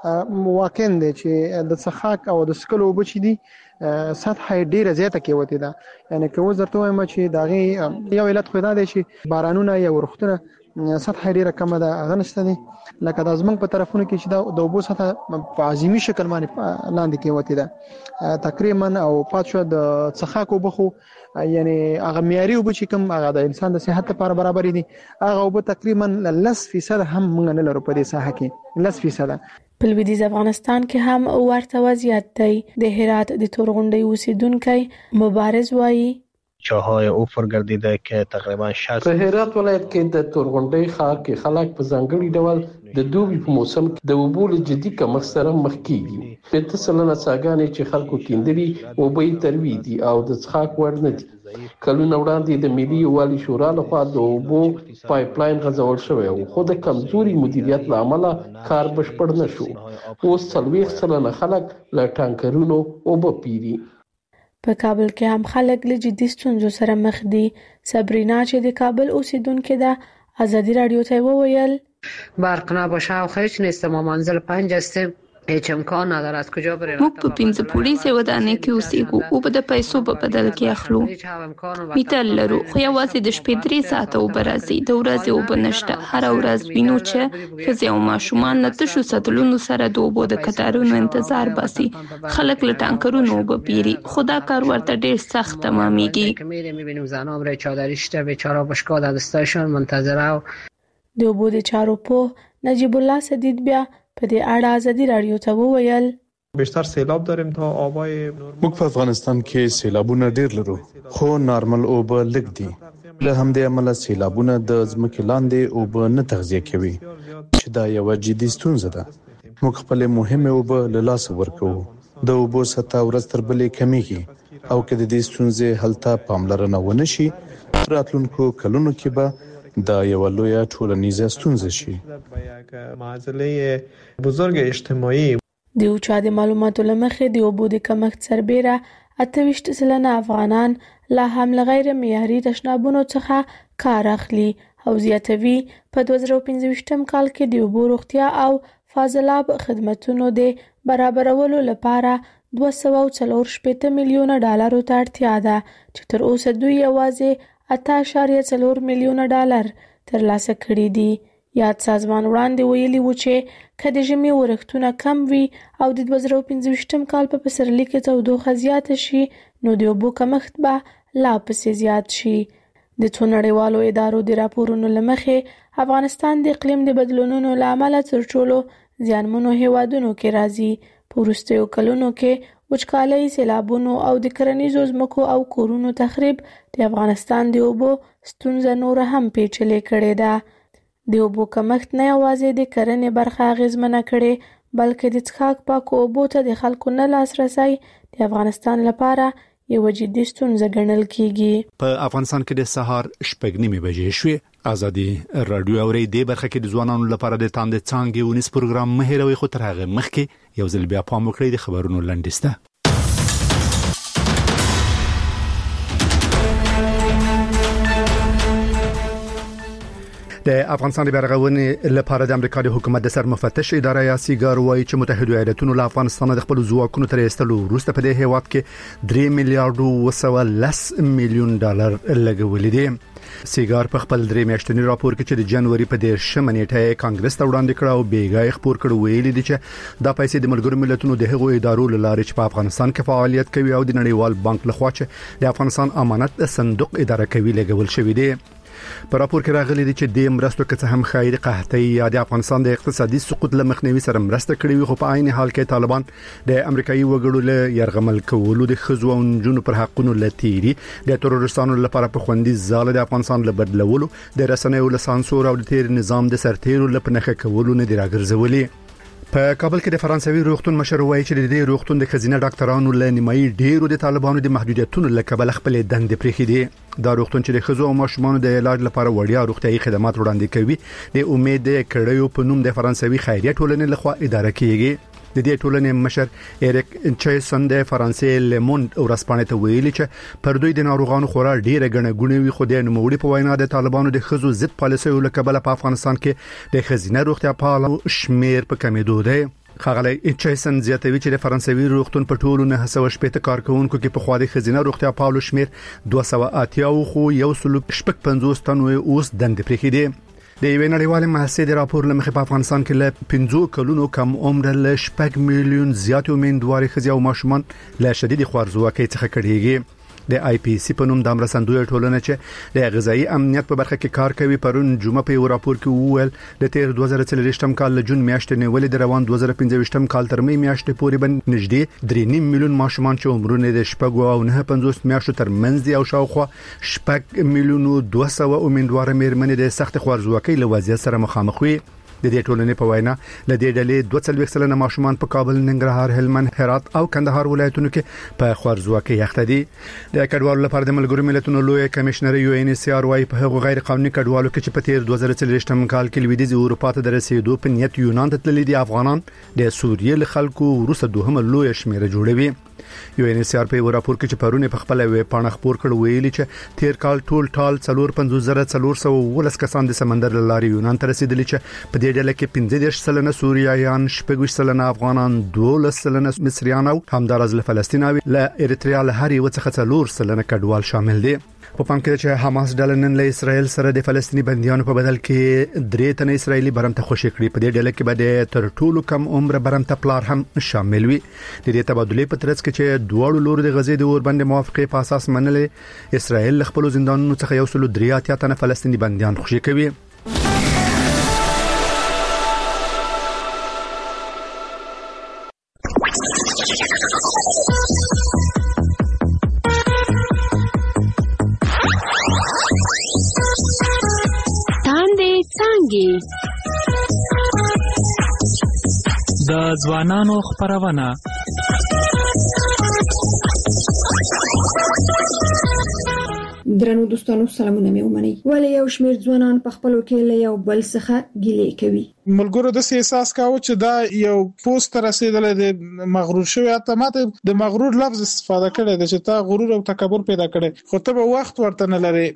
واقعا دی چې د څښاک او د څښلو اوبه چې دي سطح یې ډېره زیاته کېوتې ده. یعنې که اوس درته وایم چې د هغې یو علت خو دا دی چې بارانونه یا ورښتونه سطح ډېره کمه ده، هغه نشته دی. لکه د زمونږ په طرفونو کې چې د اوبو سطح په عظیمي شکل باندې لاندې کېوتې ده تقریبا او پات شو د څښاک اوبه خو یعنی هغه معیاري اوبه چې کوم هغه د انسان د صحت لپاره برابر دي هغه اوبه تقریبا لس فیصد هم موږ نه لرو په دې ساحه کې لس فیصد. په لویدیځ افغانستان کې هم ورته وضعیت دی. د هرات د تورغونډۍ اوسیدونکی مبارز وایي چاهای او فرگردیده که تقریبا شصت. په هرات ولایت کې د تورغونډۍ ښار کې خلک په ځانګړي ډول د دوبي په موسم کې د اوبو له جدي کمښت سره مخ کیږي. پنځه سلنه څاګانې چې خلکو کیندلي اوبه یې تروي دي او د څښاک وړ نه دي. کلونه وړاندې د ملي یووالي شورا لخوا د اوبو پایپ لاین غځول شوی و خو د کمزوري مدیریت له امله کار بشپړ نه شو. اوس څلوېښت سلنه خلک له ټانکرونو اوبه پیري. په کابل کې هم خلک له جدي ستونزو سره مخ دي. صبرینا چې د کابل اوسیدونکې ده ازادي راډیو ته وویل برق نباشه و هیچ نیست، ما منزل پنج هستیم، هیچ امکان نداره از کجا بریم. موږ په پنځه پوړیزه ودانۍ کې اوسېږو او په د پیسو په بدل کې اخلو. میټر لرو خو یوازې د شپې درې ساعته اوبه راځي، د ورځې اوبه نشته. هره ورځ وینو چې ښځې او ماشومان له تشو سطلونو سره د اوبو د کتارونو انتظار باسي. خلک له ټانکرونو اوبه پیري خو دا کار ورته ډېر سخت تمامېږي. میبینیم زنها برای چادری شته بیچاره بشکا در دستایشون منتظره. د اوبو د چارو په نجیب الله سدید بیا په دې اړه ازادي راډیو ته وویل بیشتر سیلاب داریم تا آبای موږ په افغانستان کې سیلابونه ډیر لرو خو نارمل اوبه لږ دي. له همدې امله سیلابونه د ځمکې لاندې اوبه نه تغذیه کوي چې دا یو جدي ستونزه ده. موږ خپل مهمه اوبه له لاسه ورکوو. د اوبو سطح ورځ تر بلې کمیږي او که د دې ستونزې حل ته پاملرنه ونه شي راتلونکو کلونو کې به دا یو لویه ټولنیزه ستونزه شي. معضله بزرگ اجتماعي د اوچا د معلوماتو له مخې د اوبو د کمښت سربیره اته ویشت سلنه افغانان لا هم له غیر معیاري تشنابونو څخه کار اخلي او زیاتوي. په دوه زره پنځه ویشتم کال کې د اوبو روغتیا او فاضلاب خدمتونو د برابرولو لپاره دوه سوه او څلور شپېته میلیونه ډالرو ته اړتیا ده چې تر اوسه دوی یوازې اته اعشاریه څلور میلیونه ډالر ترلاسه کړي دي. یاد سازمان وړاندې ویلي و چې که د ژمي ورښتونه کم وي او د دوه زره پنځه ویشتم کال په پسرلي کې تودوخه زیاته شي نو د اوبو کمښت به لا پسې زیات شي. د څو نړیوالو ادارو د راپورونو له مخې افغانستان د اقلیم د بدلونونو له امله تر ټولو زیانمنو هیوادونو کې راځي. په وروستیو کلونو کې وچکالي، سیلابونو او د کرنیزو ځمکو او کورونو تخریب د افغانستان د اوبو ستونزه نور هم پیچلې کړې ده. د اوبو کمښت نه یوازې د کرنې برخه اغیزمنه کړې بلکې د څښاک پاکو اوبو ته د خلکو نه لاسرسی د افغانستان لپاره یو جدي ستونزه ګڼل کیږي. په افغانستان کې د سهار شپږ نیمې بجې شوې. ازادي رادیو اوري د برخه کې د ځوانانو لپاره د تاند څانګې ونیس پروګرام مهیروي خو تر هغه مخکې یو ځل بیا پام وکړئ د خبرونو لنډیسته. د افغانستان د برغونې لپاره د امریکا د حکومت د سرمفتش اداره یا سیګار وايي چې متحده ایالاتونو له افغانستان د خپل ځواکونو تر ایستلو وروسته په دې هیواد کې درې میلیارډ وسوه لس میلیون ډالر لګولې دي. سیګار په خپل درې میاشتنی راپور کې چې د جنوري په دیرشمه نیټه کانګرس ته وړاندې کړ او بیګای خبر کړ ویلي دي چې دا پیسې د ملګرو ملتونو د هغو ادارو لاره چې په افغانستان کې فعالیت کوي او د نړیوال بانک لخوا چې د افغانستان امانت صندوق اداره کوي لګول شوې دي. په راپور کې راغلي دي چې د مرستو کې هم خیر قحطي یا د افغانستان د اقتصادي سقوط لمخنیوي سره مرسته کړې وي، خو په عین حال کې طالبان د امریکایي وګړو له يرغمل کولو د خزو او نجونو پر حقونو لتيري د ترورستانو لپاره په خوندي ځاله د افغانستان له بدلولو د رسنیو له سانسور او د تیر نظام د سرتیرو لپاره کولو نه دی راګرځولي. په کابل کې د فرانسوي روغتون مشر وایي چې د دې روغتون د خزینه ډاکټرانو له نیمایي ډیرو د طالبانو د محدودیتونو له کبله خپل دندې پرېښې دي. دا روغتون چې د خزو او ماشومانو د علاج لپاره وړیا روغتيایي خدمات وړاندې کوي د امید کړیو په نوم د فرانسوي خیریه ټولنې لخوا اداره کیږي. د دې ټولنې مشر ایریک چایسون د فرانسې لموند ورسپانې ته ویلي چې پر دوی د ناروغانو خورا ډیره غنه غونې وي، خو د نوموړي په وینا د طالبانو د خزو ضد پالیسیو له کبله په افغانستان کې د خزینه روغتیا پالو شمیر په کمیدو دی. خغلی چایسن زیاتوي چې د فرانسوي روغتون په ټولو نه سوه شپږ کارکونکو کې په خوا د خزینه روغتیا پالو شمیر دوه سوه اتیا خو یو سل شپږ پنځوس تن اوس دند پرېښې دي. د یوې نړیوالې محاسبې د راپور لمخې په افغانستان کې له پنځو کلونو کم عمر له شپږ میلیون زیات امیندواري ښځې او ماشومان له شدید خوارځواکۍ څخه کړيږي. د آی پی سی په نوم د مرستندوی ټولنه چې د غذایی امنیت په برخه کې کار کوي پرون جمعه په راپور کې وویل د تیر دوه زره څلوېښتم کال له جون میاشتې نیولې د روان دوه زره پنځه کال تر مې میاشتې پورې باندې نږدې درې نیم میلیون ماشومان چې عمرونه د شپږ او نه پنځوس میاشتو تر منځ دي او شاوخوا شپږ میلیون دوه سوه امیندوار مېرمنې د سخت خوارځواکۍ له وضعیت سره مخامخ وي. د دې ټولنې په وینا ل دې ډلې دوه څلوېښت سلنه ماشومان په کابل، ننګرهار، هلمند، هرات او کندهار ولایتونو کې په خوارځواکۍ اخته دي. د کډوالو لپاره د ملګرو ملتونو لوی کمشنر یو ان سی ار وايي په هغه غیر قانوني کډوالو کې چې په تیر دوه زره څلوېښتم کال کې لویدیځ اروپا ته د رسیدو په نیت یونان ته تللي دي افغانان د سوریې له خلکو وروسته دوهمه لوی شمیره جوړوي. یو ان سی ار په راپور کې چې پرونه په خپل وی پاڼه خبر کړ ویلي چې تیر کال ټول ټال څلور پنځوس زره څلور سوه ولس کسان د سمندر لارې یونان ته رسیدلي چې په دې ډله کې پنځه دېرش سلنه سوریایان، شپږ سلنه افغانان، دولس سلنه مصریان او همدارز له فلسطین او له اریتریا له هر یو څخه څلور سلنه کډوال شامل دي. په پام کې چې حماس ډله نن له اسرائیل سره د فلسطینی بنديانو په بدل کې درې تنه اسرایلی برمته خوشی کړی. په دې ډله کې به د تر ټولو کم عمر برمته پلار هم شامل وي. د دې تبادلې په ترڅ کې چې دواړو لورو د غزې د اور باندې موافقه په اساس منلې، اسرائیل خپل زندانونو څخه یو سل درې اتیا تنه فلسطینی بنديان خوشی کوي. د ځوانانو خبرونه درنو دوستانو سلامونه مې ومني. ولې یو شمېر ځوانان په خپلو کې له یو بل څخه ګیلې کوي؟ ملګرو د احساس کاوه چې دا یو پوسټ رسیدل د مغرور شوی، اته ماته د مغرور لفظ استفاده کړي د چې تا غرور او تکبر پیدا کړي، خو ته به وخت ورته نه لري.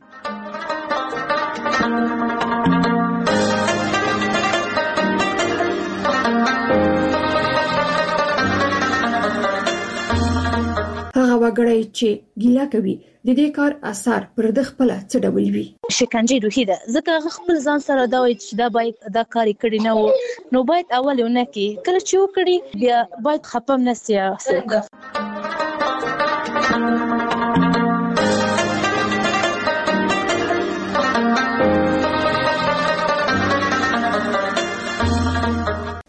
هغه وګړی چې ګیله کوي د دې کار اثر پر د خپل څه ډول وي؟ شکنجه روحي ده، ځکه خپل ځان سره دا وایي چې دا باید دا کاری کړی نه وو، نو باید اول یو نه کی کله چې وکړي بیا باید خپم نه سي.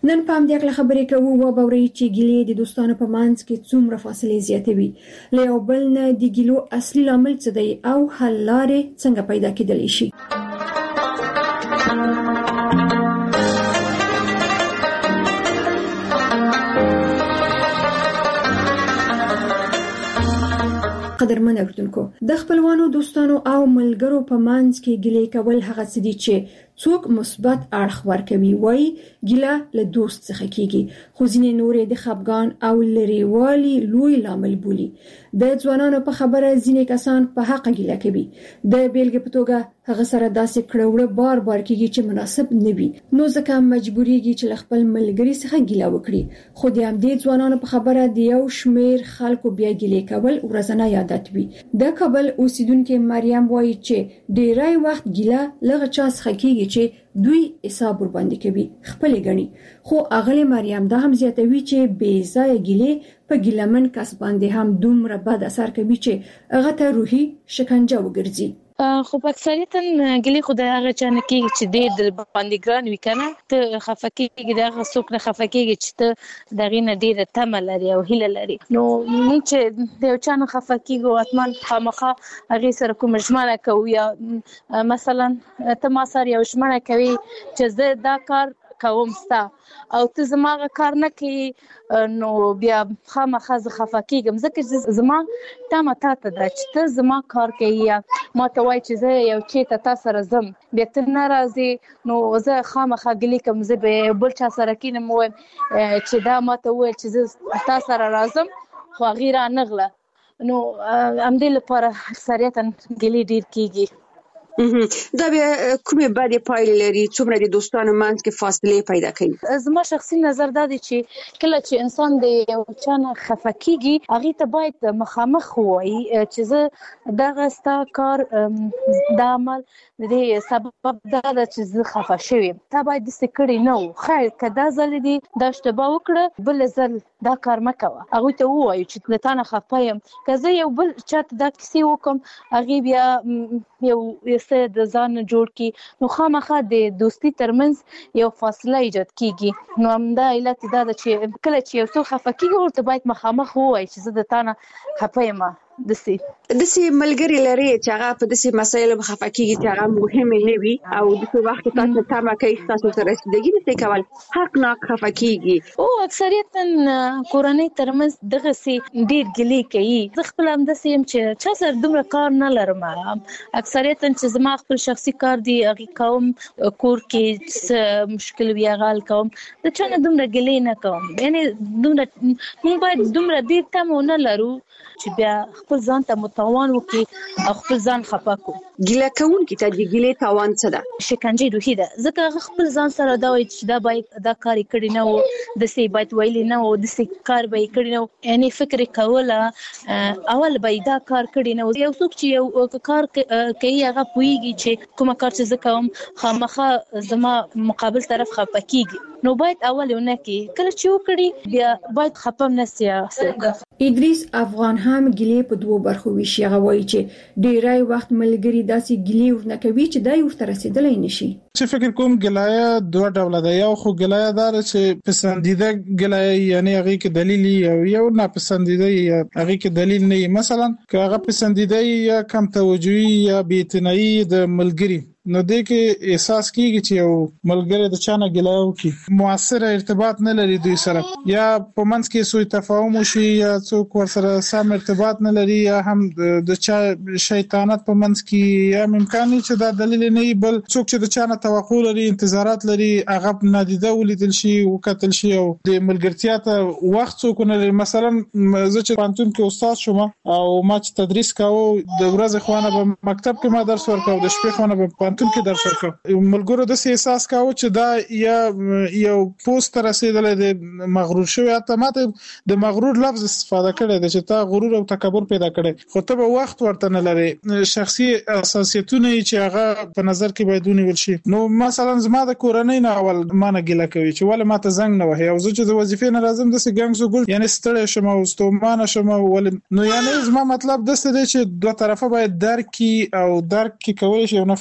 نن په همدې اړه خبرې کوو او باوري چې ګیلې د دوستانو په منځ کې څومره فاصله زیاتوي، له یو بل نه د ګیلو اصلي لامل څه دی او حل لارې څنګه پیدا کېدلی شي. قدرمن اوردونکو، د خپلوانو دوستانو او ملګرو په منځ کې ګیلې کول هغه څه دي چې څوک مثبت اړخ ورکوي، وایي ګیله له دوست څخه کیږي، خو ځینې نورې د خپګان او لرېوالي لوی لامل بولي. د ځوانانو په خبره ځینې کسان په حق ګیله کوي، د بیلګې په توګه هغه سره داسې کړه بار بار کیږي چې مناسب نه وي، نو ځکه مجبوریږي چې له خپل ملګري څخه ګیله وکړي. خو د همدې ځوانانو په خبره د یو شمیر خلکو بیا ګیلې کول ورځنی عادت وي. د کابل اوسیدونکو مریم وایي چې ډیری وخت ګیله لږ چا څخه کیږي چې دوی حساب ور باندې کوي، خپل غني. خو اغله مریم دا هم زیاتوي چې بې ځای ګیلې په ګیلمن کس باندې هم دومره بد اثر کوي چې هغه ته روحي شکنجه وګرځي. خو په اکثریتا ګیلې خو د هغه چا نه کېږي چې ډېر د باندې ګران وي که نه، ته خفه کېږي، د هغه څوک نه خفه کېږي چې ته د هغې نه ډېره تمه لري او هیله لري. نو موږ چې د یو چا نه خفه کېږو حتما خامخا هغې سره کومه ژمنه کوو، یا مثلا ته ما سره یو ژمنه کوي چې زه دا کار کوم ستا او ته زما هغه کار نه کوي، نو بیا خامخا زه خفه کېږم، ځکه چې زما تمه تا ته ده چې ته زما کار کوي، یا ما ته وایي چې زه یو چېرته تا سره ځم، بیا ته نه راځې، نو زه خامخا ګیلې کوم. زه به یو بل چا سره کېنم ووایم چې دا ما ته وویل چې زه تا سره راځم خو هغې رانغله، نو همدې لپاره اکثریتا ګیلې ډېر کېږي. دا بیا کومې بدې پایلې لري، څومره د دوستانو منځ کې فاصلې پیدا کوي؟ زما شخصي نظر دا دی چې کله چې انسان د یو چا نه خفه کېږي هغې ته باید مخامخ ووایي چې زه دغه ستا کار دا عمل د دې سبب دا ده چې زه خفه شوې یم، تا باید داسې کړې نه و، خیر که دا ځل دې دا اشتباه وکړه بل ځل دا کار مه کوه، هغوی ته ووایو چې له تا نه خفه یم. که زه یو بل چا ته دا کیسې وکړم هغې بیا یو څه د ځان نه جوړ کړي، نو خامخا د دوستي ترمنځ یو فاصله ایجاد کېږي. نو همدا علت دا ده چې کله چې یو څوک خفه کېږي ورته باید مخامخ ووایي چې زه د تا نه خفه یم. داسې داسې ملګري لري چې هغه په داسې مسایلو خفه کېږي چې هغه مهمې نه وي او داسې وخت کې تاسو تمه کوي ستاسو سره رسیدګي نشي کول، حقناک خفه کېږي. او اکثریتا کورنۍ ترمنځ دغسې ډېر ګیلې کوي. زه خپله همداسې یم چې چا سره دومره کار نه لرم، اکثریتا چې زما خپل شخصي کار دی هغې کوم، کور کې څه مشکل وي هغه حل کوم، د چا نه دومره ګیلې نه کوم. یعنې دومره موږ باید دومره ډېر تمه ونه لرو چې بیا خپل ځان ته متاوان وکړي او خپل ځان خفه کړو. ګیله کوونکي ته د ګیلې تاوان څه ده؟ شکنجې روحي ده، ځکه هغه خپل ځان سره دا وایي چې دا باید دا کار یې کړی نه و، داسې باید ویلي نه و، داسې کار به یې کړی نه و، یعنې فکر یې کوله اول به یې دا کار کړی نه و. یو څوک چې یو کار کوي هغه پوهېږي چې کومه کار چې زه کوم خامخا زما مقابل طرف خفه کېږي، نو باید اول یې ونه کړي، کله چې وکړي بیا باید خفه هم نه سي. ادریس افغان هم ګیلې په دوو برخو ویشي. هغه وایي چې ډیری وخت ملګري داسې ګیلې ورنه کوي چې دا یې ورته رسېدلی نشي. چې فکر کوم ګیلایه دوه ډوله ده، یو خو ګیلایه دا ده چې پسندیده ګیلایه یعنی هغې کې دلیل وي، او یو ناپسندیده یا هغې کې دلیل نه وي. مثلا که هغه پسندیده یا کم توجهي یا بې اعتنایي د ملګري، نو دې کې احساس کېږي چې یو ملګری د چا نه ګیله وکړي، مؤثره ارتباط نه لري دوی سره، یا په منځ کې سوء تفاهم وشي، یا څوک ورسره سم ارتباط نه لري، یا هم د چا شیطانت په منځ کې، یا امکان چې دا دلیل نه وي، بل څوک چې د چا نه توقع لري، انتظارات لري، هغه نادیده ولیدل شي، وکتل شي، او د ملګرتیا ته وخت څوک نه لري. مثلا زه چې پوهنتون کې استاد شوم او ما چې تدریس کاوه، د ورځې خوانه په مکتب کې ما درس ورکاو، د شپې خوانه په پوهنتون کې درس ورکاو. ملګرو داسې احساس کاوه چې دا یا یو پوسټ ته رسېدلی دی، مغرور شوی. حتی ما ته د مغرور لفظ استفاده کړی دی چې تا غرور او تکبر پیدا کړی، خو ته به وخت ورته نه لرې، شخصي اساسیتونه چې هغه په نظر کې باید ونیول شي. نو مثلا زما د کورنۍ نه اول ما نه ګیله کوي چې ولې ما ته زنګ نه وهي، او زه چې د وظیفې نه راځم داسې ګنګ زو ګل، یعنې ستړی شم او ستومانه شم ولې. نو یعنې زما مطلب داسې دی چې دوه طرفه باید درک کړي او درک کې کولی شي یو نفر شي،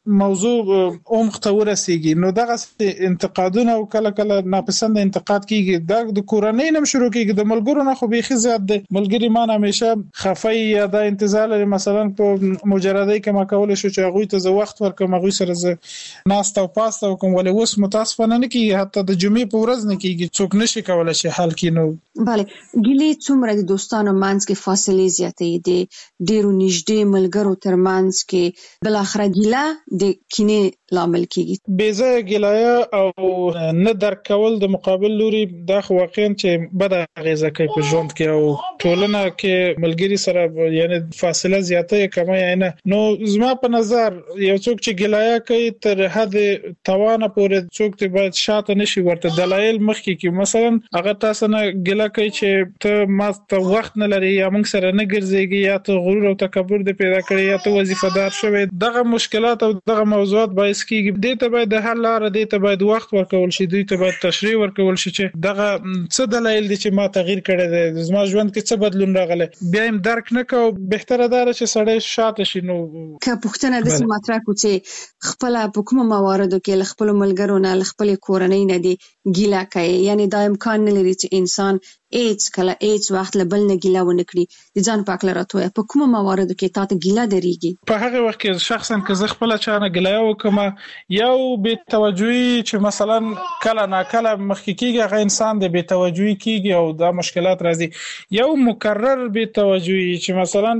موضوع عمق ته ورسیږي نو دغه انتقادونه او کله کله ناپسند انتقاد کیږي دا د کورنۍ نم شروع کیږي د ملګرو نه خو به خي زیات د ملګری مان همیشه خفای یا د انتظار لري مثلا په مجردی کما کول شو چې هغه ته زه وخت ورکوم هغه سره زه ناست او پاست او کوم ولې اوس متاسفانه نه کیږي حتی د جمعې په ورځ نه کیږي څوک نشي کولای شي حل کینو bale ګلې څومره د دوستانو مانځ کې فاصله زیاتې دي ډیرو نږدې ملګرو ترمنځ کې بل اخر ګلا د کینې لامل کیږي بیزه ګلایا او نه درک کول د مقابل لوري د واقعا چې بد اغیزه کوي په ژوند کې او ټولنه کې ملګری سره یعنی فاصله زیاته کمه یا نه نو زما په نظر یو څوک چې ګلایا کوي تر حد توانه پورې څوک ته باید شاته نشي ورته دلایل مخکې کې مثلا هغه تاسو نه ګلا کوي چې ته ما ته وخت نه لري یا موږ سره نه ګرځيږي یا ته غرور او تکبر دې پیدا کړی یا ته وظیفه دار شوی دغه مشکلات او دغه موضوعات باعث کیږي دې ته باید د حل لار دې ته باید وخت ورکول شي دې ته باید تشریح ورکول شي چې دغه څه دلایل دي چې ما تغییر کړی دی زما ژوند کې څه بدلون راغلی بیا هم درک نه کو بهتره ده چې سړی شاته شي نو که پښتنه د سماترا کو چې خپل په کومه مواردو کې خپل ملګرو نه خپل کورنۍ نه دي ګیلا کوي یعنی دا امکان نه لري چې انسان ایچ کله ایچ وخت لبل نه ګیلا ونه کړي د ځان پاک لراتوي په کومه مواردو کې تاسو ګیلا دريږي په هغه وخت کې شخصا که زه خپل چانه ګیلا وکم یو به توجهي چې مثلا کله نا کله مخکې کېږي هغه انسان د به توجهي کېږي او دا مشکلات راځي یو مکرر به توجهي چې مثلا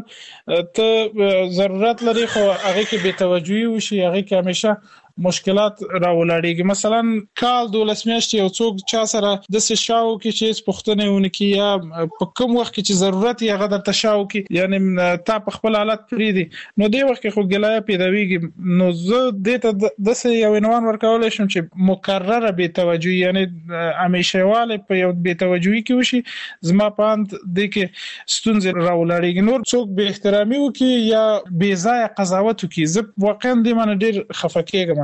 ته ضرورت لري خو هغه کې به توجهي وشي هغه کې همیشه مشکلات راولاړيږي مثلا کال دولس میاشتې یو څوک چا سره د څه شاو کې چې پښتنه ونکي یا په کوم وخت کې چې ضرورت یې هغه د تشاو کې یعنی تا په خپل حالت پری دي نو دی وخت کې خو ګلای پیداویږي نو زه د ته د څه یو عنوان ورکول شم چې مکرره به توجهي یعنی همیشهواله په یو به توجهي کې وشي زما پاند د کې ستونزې راولاړيږي نور څوک به احترامي وکي یا بې ځای قضاوت وکي زه واقعا د من ډیر خفقېږم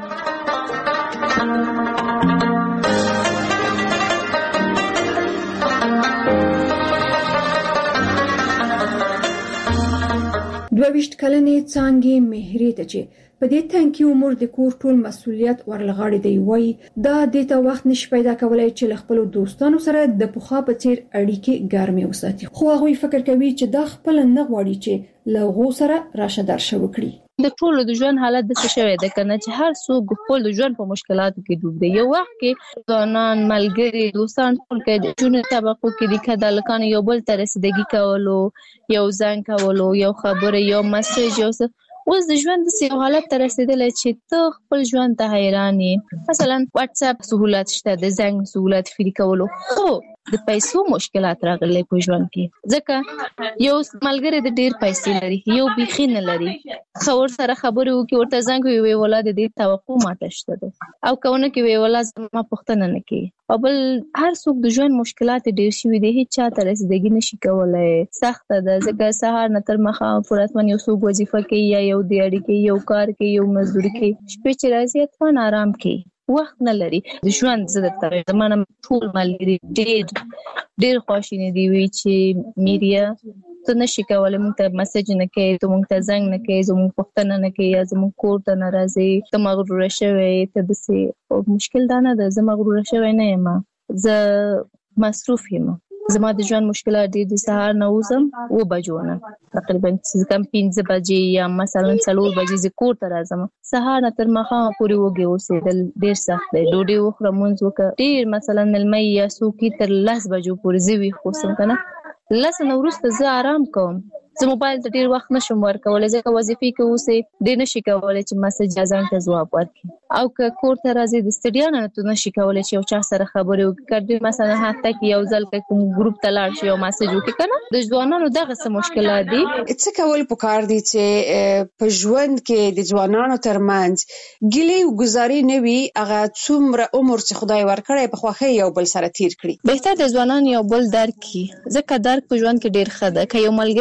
دوه کلنې څانګې مهرې ته چې په دې تنګي عمر د کور ټول مسؤلیت ورلغاړي دی وای دا د ته وخت نش پیدا کولای چې خپل دوستانو سره د پوخا په چیر اړیکې ګرمي وساتي خو هغه فکر کوي چې دا خپل نه غواړي چې له غو سره راشه درشه وکړي د ټولو د ژوند حالت د څه شوی د کنه چې هر څوک خپل د ژوند په مشکلاتو کې ډوب دی یو وخت کې ځوانان ملګری دوستان ټول کې د ژوند طبقو کې د کډالکان یو بل تر رسیدګي کولو یو ځان کولو یو خبره یو میسج یو اوس د ژوند د سیو حالت تر رسیدلې چې ته خپل ژوند ته حیران یې مثلا واتس اپ سہولت شته د زنګ سہولت فری کولو خو د پیسو مشکلات راغلي په ژوند کې ځکه یو ملګری د ډیر پیسې لري یو بيخي نه لري خور سره خبرې وکي ورته څنګه وی ولادت دې توقع ماته شته او کونه کې وی ولادت ما پښتنه نه کی او بل هر څوک د ژوند مشکلات ډیر شي دي هیڅ چا تر رسیدګي نشي کولای سخت ده ځکه سهار نه تر مخه پراتمن یو څوک وظیفه کوي یا یو دیاړي کوي یو کار کوي یو مزدوري کوي شپې چې راځي ته آرام کوي وخت نه لري د ژوند زده تر زمانه ټول ملګری ډېر ډېر خوشینه دی وی چې میریا ته نشي کولای موږ ته میسج نه کوي ته موږ ته زنګ نه کوي زموږ پښتنه نه کوي یا زموږ کور ته ناراضي ته مغرور شوی ته د څه مشکل دا نه ده زه مغرور شوی نه یم زه مصروف یم زما د ژوند مشکلات دي د سهار نه وزم و بجونه تقریبا کم پنځه بجې یا مثلا څلور بجې ز کور ته راځم سهار نه تر مخه پورې وګي اوسېدل ډیر سخت دی ډوډۍ وخورم مونږ وکړه ډیر مثلا نلمي یا سوکي تر لس بجو پورې زوي خوسم کنه لس نو ورسته زه آرام کوم زه موبایل ته ډیر وخت نشم ورکولای ځکه وظیفې کې اوسې د نشي کولای چې مسج ځان ته جواب ورکړي او که کور ته راځي د ستړیا نه ته نشي کولای چې یو چا سره خبرې وکړي مثلا حتی کې یو ځل کوم ګروپ ته لاړ شي او مسج وکړي کنه د ځوانانو دغه څه مشکلات دي څه کول پکار دي چې په ژوند کې د ځوانانو ترمنځ ګلې او گزاري نه وي هغه څومره عمر چې خدای ورکړي په خوخه یو بل سره تیر کړي بهتر د ځوانان یو بل درک کی ځکه درک په ژوند کې ډیر ښه ده که یو ملګری د درک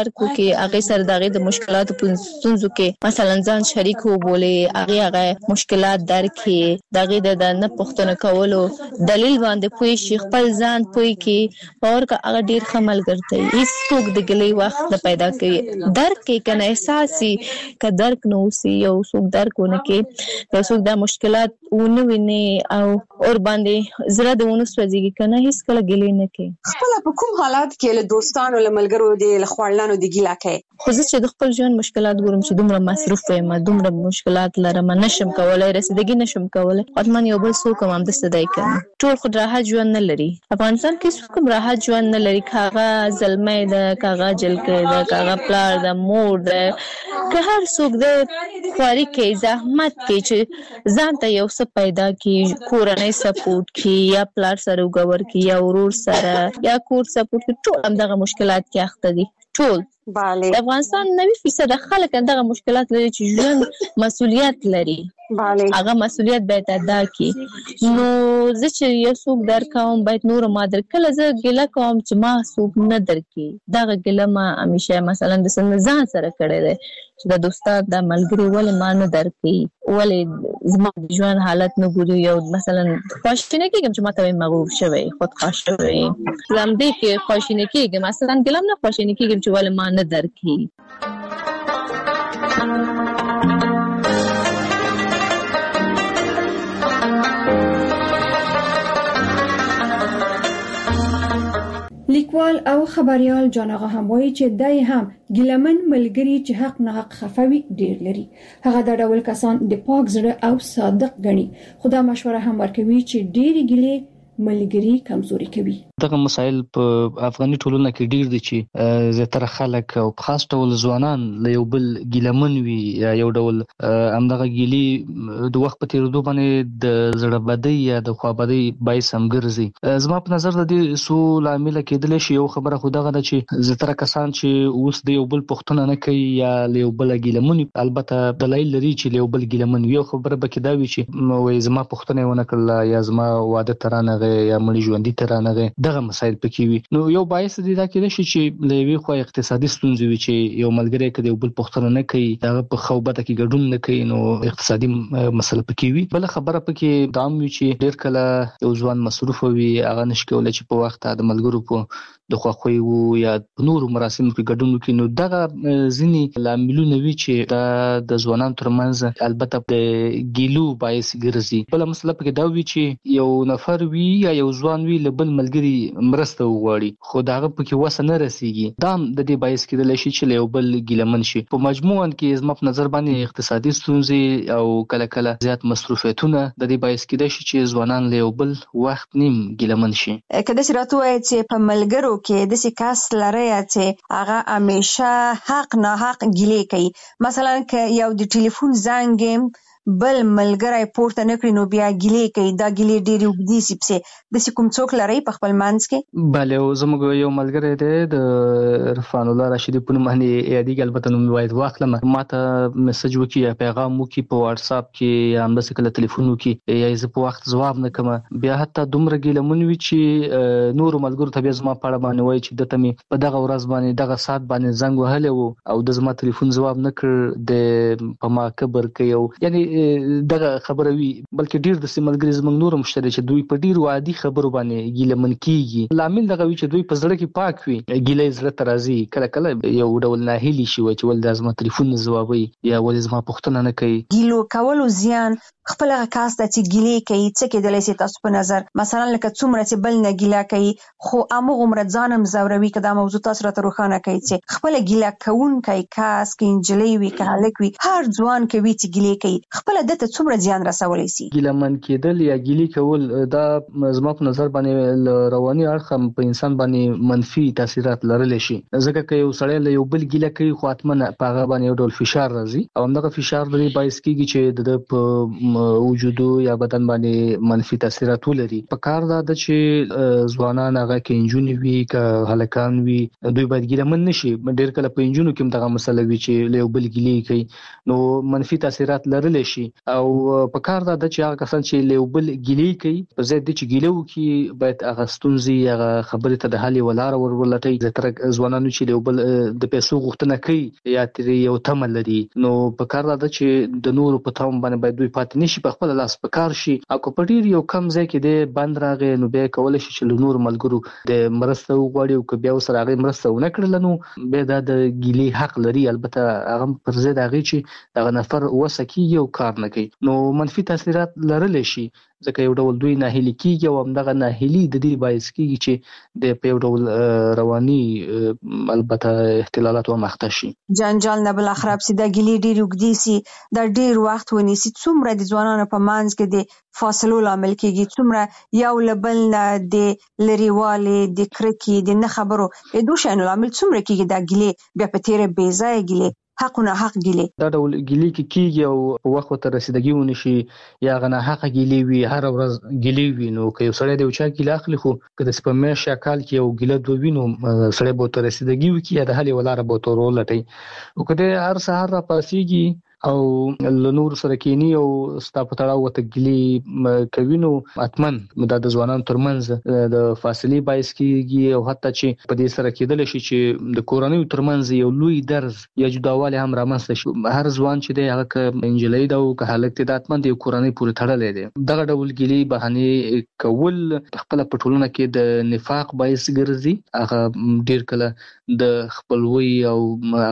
درک کې هغه سره دغه د مشکلاتو په ستونزو کې مثلا ځان شریک وبولې هغه هغه مشکلات درک کې دغه د نه پښتنه کولو دلیل باندې پوي شي خپل ځان پوي کې اور کا هغه ډیر خمل ګرځي هیڅ څوک د ګلې وخت نه پیدا کوي درک کې کنه احساسي ک درک نو سي یو څوک درکونه کې یو څوک د مشکلات ونه ویني او اور باندې زړه د ونه سوځي کنه هیڅ کله ګلې نه کوي خپل په کوم حالات کې له دوستانو له ملګرو دي له خپلانو د ګیلا کوي خو زه چې د خپل ژوند مشکلات ګورم چې دومره مصروف یم دومره مشکلات لرم نشم کولای رسیدګي نشم کولای اتمن یو بل څوک هم د صدای کوي ټول خو راحت ژوند نه لري افغانستان کې څوک هم راحت ژوند نه لري کاغه زلمې ده کاغه جلکې ده کاغه پلار ده مور ده که هر څوک د خواري کې زحمت کې چې ځان ته یو څه پیدا کی کورنۍ سپورټ کی یا پلار سره وګور کی یا ورور سره یا کور سپورټ کی ټول هم دغه مشکلات کې اخته دي ټول bale د افغانستان نوي فیصد خلک دغه مشکلات لري چې ژوند مسؤلیت لري bale هغه مسؤلیت باید ادا کړي نو زه چې یو څوک درکوم باید نور ما درکله زه ګله کوم چې ما څوک نه درکې دغه ګله ما همیشه مثلا د سنځان سره کړی دی چې د دوستان د ملګری ولې ما نه درکې ولې زما د ژوند حالت نه ګوري یو مثلا خواشینه کېږم چې ما ته مغرور شوی خودخواه شوی زم دې کې خواشینه کېږم مثلا ګلم نه خواشینه کېږم چې ولې ما نه درکې لیکوال او خبريال جان آغا هم وایي چې دای هم ګلمن ملګری چې حق نه حق خفوي ډیر لري هغه د ډول کسان د پاک زړه او صادق غني خدا مشوره هم ورکوي چې ډیر ګلې ملګری کمزوري کوي دغه مسایل په افغاني ټولنه کې ډیر دي چې زیاتره خلک او خاص ډول ځوانان له یو بل ګیلمن وي یا یو ډول همدغه ګیلي د وخت په تیریدو باندې د زړه بدی یا د خوابدي باعث هم ګرځي زما په نظر د دې سو لامل کېدل شي یو خبره خو دغه ده چې زیاتره کسان چې اوس د یو بل پښتنه نه کوي یا له یو بل ګیلمن البته دلایل لري چې له یو بل ګیلمن یو خبره به کې دا وي چې وای زما پښتنه ونه کړل یا زما واده ترانه یا مړي ژوندۍ ترانه دغه مسایل پکې وي نو یو باعث دي دا کېدای شي چې لوي خو اقتصادي ستونزې وي چې یو ملګری کده یو بل پښتنه نه کوي دغه په خوبته کې ګډون نه کوي نو اقتصادي مسله پکې وي بل خبره پکې دام وي چې ډیر کله یو ځوان مصروف وي هغه نشکول چې په وخت د ملګرو په د خوخوي وو یا نور مراسمو کې ګډون وکړي نو دغه ځینی لاملونه وی چې دا د ځوانانو ترمنځ البته د ګیلو باعث ګرځي بل مسله پکې دا وی چې یو نفر وی یا یو ځوان وی له بل ملګری مرسته وغواړي خو داغه پکې وسه نه رسیږي دا د دې باعث کېدل شي چې له بل ګیلمن شي په مجموعاً کې زما په نظر باندې اقتصادي ستونزې او کله کله زیات مصروفیتونه د دې باعث کېدل شي چې ځوانان له بل وخت نیم ګیلمن شي کله چې راته وایي چې په ملګرو کې د سکاس لري چې هغه همیشه حق نه حق ګیلې کوي مثلا ک یو د ټلیفون زنګ بل ملګری پورته نکړي نو بیا ګیلې کوي دا ګیلې ډېری وګدي سپسه د کوم څوک لري په خپل مانس کې bale او زموږ یو ملګری دی د رفان الله راشدی په نوم باندې یادی البته نو موبایل واخلم ماته میسج وکي یا پیغام وکي په واتس اپ کې یا هم د سکل ټلیفون وکي یا زه په وخت جواب نه کوم بیا حتی دومره ګیلمون وی چې نور ملګرو ته بیا زما پړه باندې وای چې د تمي په دغه ورځ باندې دغه سات باندې زنګ وهله او د زما ټلیفون جواب نه کړ د په ما کبر کوي یعنی دغه خبره وی بلکې ډیر د سیملګری زمنګ نور مشتري چې دوی په ډیر عادي خبرو باندې ګیلمن کیږي لامل دغه وی چې دوی په زړه کې پاک وي ګیلې زړه ترازی کله کله یو ډول ناهیلی شي چې ول د زما ټلیفون جوابوي یا ول زما پښتنه نه کوي ګیلو کولو زیان خپل کاس د چې ګیلې کوي څه کې د لسی تاسو په نظر مثلا لکه څومره چې بل نه ګیلا کوي خو امغه عمر ځانم زوروي کدا موضوع تاسو راته روښانه کوي چې خپل ګیلا کون کوي کاس کې انجلې وی کالک وی هر ځوان کوي چې ګیلې کوي خپل د ته څومره زیان رسولای شي ګیلمن کېدل یا ګیلې کول دا زما په نظر باندې رواني اړخ په انسان باندې منفي تاثیرات لرلی شي ځکه چې یو سړی له یو بل ګیلا کوي خو اتمنه په هغه باندې یو ډول فشار راځي او همدغه فشار د باعث کیږي چې د په وجود یا بدن باندې منفي تاثیرات ولري په کار دا د چې ځوانان هغه کې انجونی وی ک هلکان وی دوی باید ګیلمن نشي ډیر کله په انجونو کې دغه مسله وی چې له بل ګیلې کوي نو منفي تاثیرات لرلی شي او په کار دا چې هغه کسان چې لیوبل ګیلې کوي په ځای د چې ګیلو کې باید هغه ستونزي هغه خبرې ته د حل ولاره ورولټي د تر ځوانانو چې لیوبل د پیسو غوښتنه کوي یا تر یو تمل لري نو په کار دا چې د نورو په تام باندې باید دوی پاتې نشي په خپل لاس په کار شي او په ډیر یو کم ځای کې د بند راغې نو به کول شي چې نور ملګرو د مرسته وغواړي او که بیا سره هغه مرسته ونه کړل نو به د ګیلې حق لري البته هغه پر ضد هغه چې دغه نفر وسکی یو کار نه کوي نو منفي تاثیرات لرل شي ځکه یو ډول دوی ناهیلي کیږي او همدغه ناهیلي د دې باعث کیږي چې د په یو ډول رواني البته اختلالات ومخته شي جنجال نه بل خراب سي د ګیلې ډیر وګدي سي د ډیر وخت ونیسي څومره د ځوانانو په مانځ کې د فاصلو لامل کیږي څومره یو لبل د لریوالي د کرکی د نه خبرو د دوه شانو لامل څومره کیږي د ګیلې بیا په تیرې بیزای ګیلې حقونه حق ګیلې دا ډول ګیلې کې کیږي او په وخت ته رسیدګي ونشي یا غنه حق ګیلې وي هر ورځ ګیلې وي نو که یو سړی د یو چا ګیله اخلي خو که د سپمې شکل کې یو ګیله دوه وینو سړی به ته رسیدګي وکي یا د حل ولاره به تور ولټي او کله هر سهار را پاسيږي او لنور سره کینی او ستا په تړاو وته ګلی کوي نو اتمن د ځوانانو ترمنځ د فاصلې باعث کیږي او حتی چې په دې سره کېدل شي چې د کورنۍ ترمنځ یو لوی درز یا جداواله هم رامنځته شي هر ځوان چې دی هغه ک انجلۍ دا او ک حالت د اتمن د کورنۍ پورې تړلې دی دغه ډول ګلی بهانه کول خپل پټولونه کې د نفاق باعث ګرځي هغه ډیر کله د خپلوي او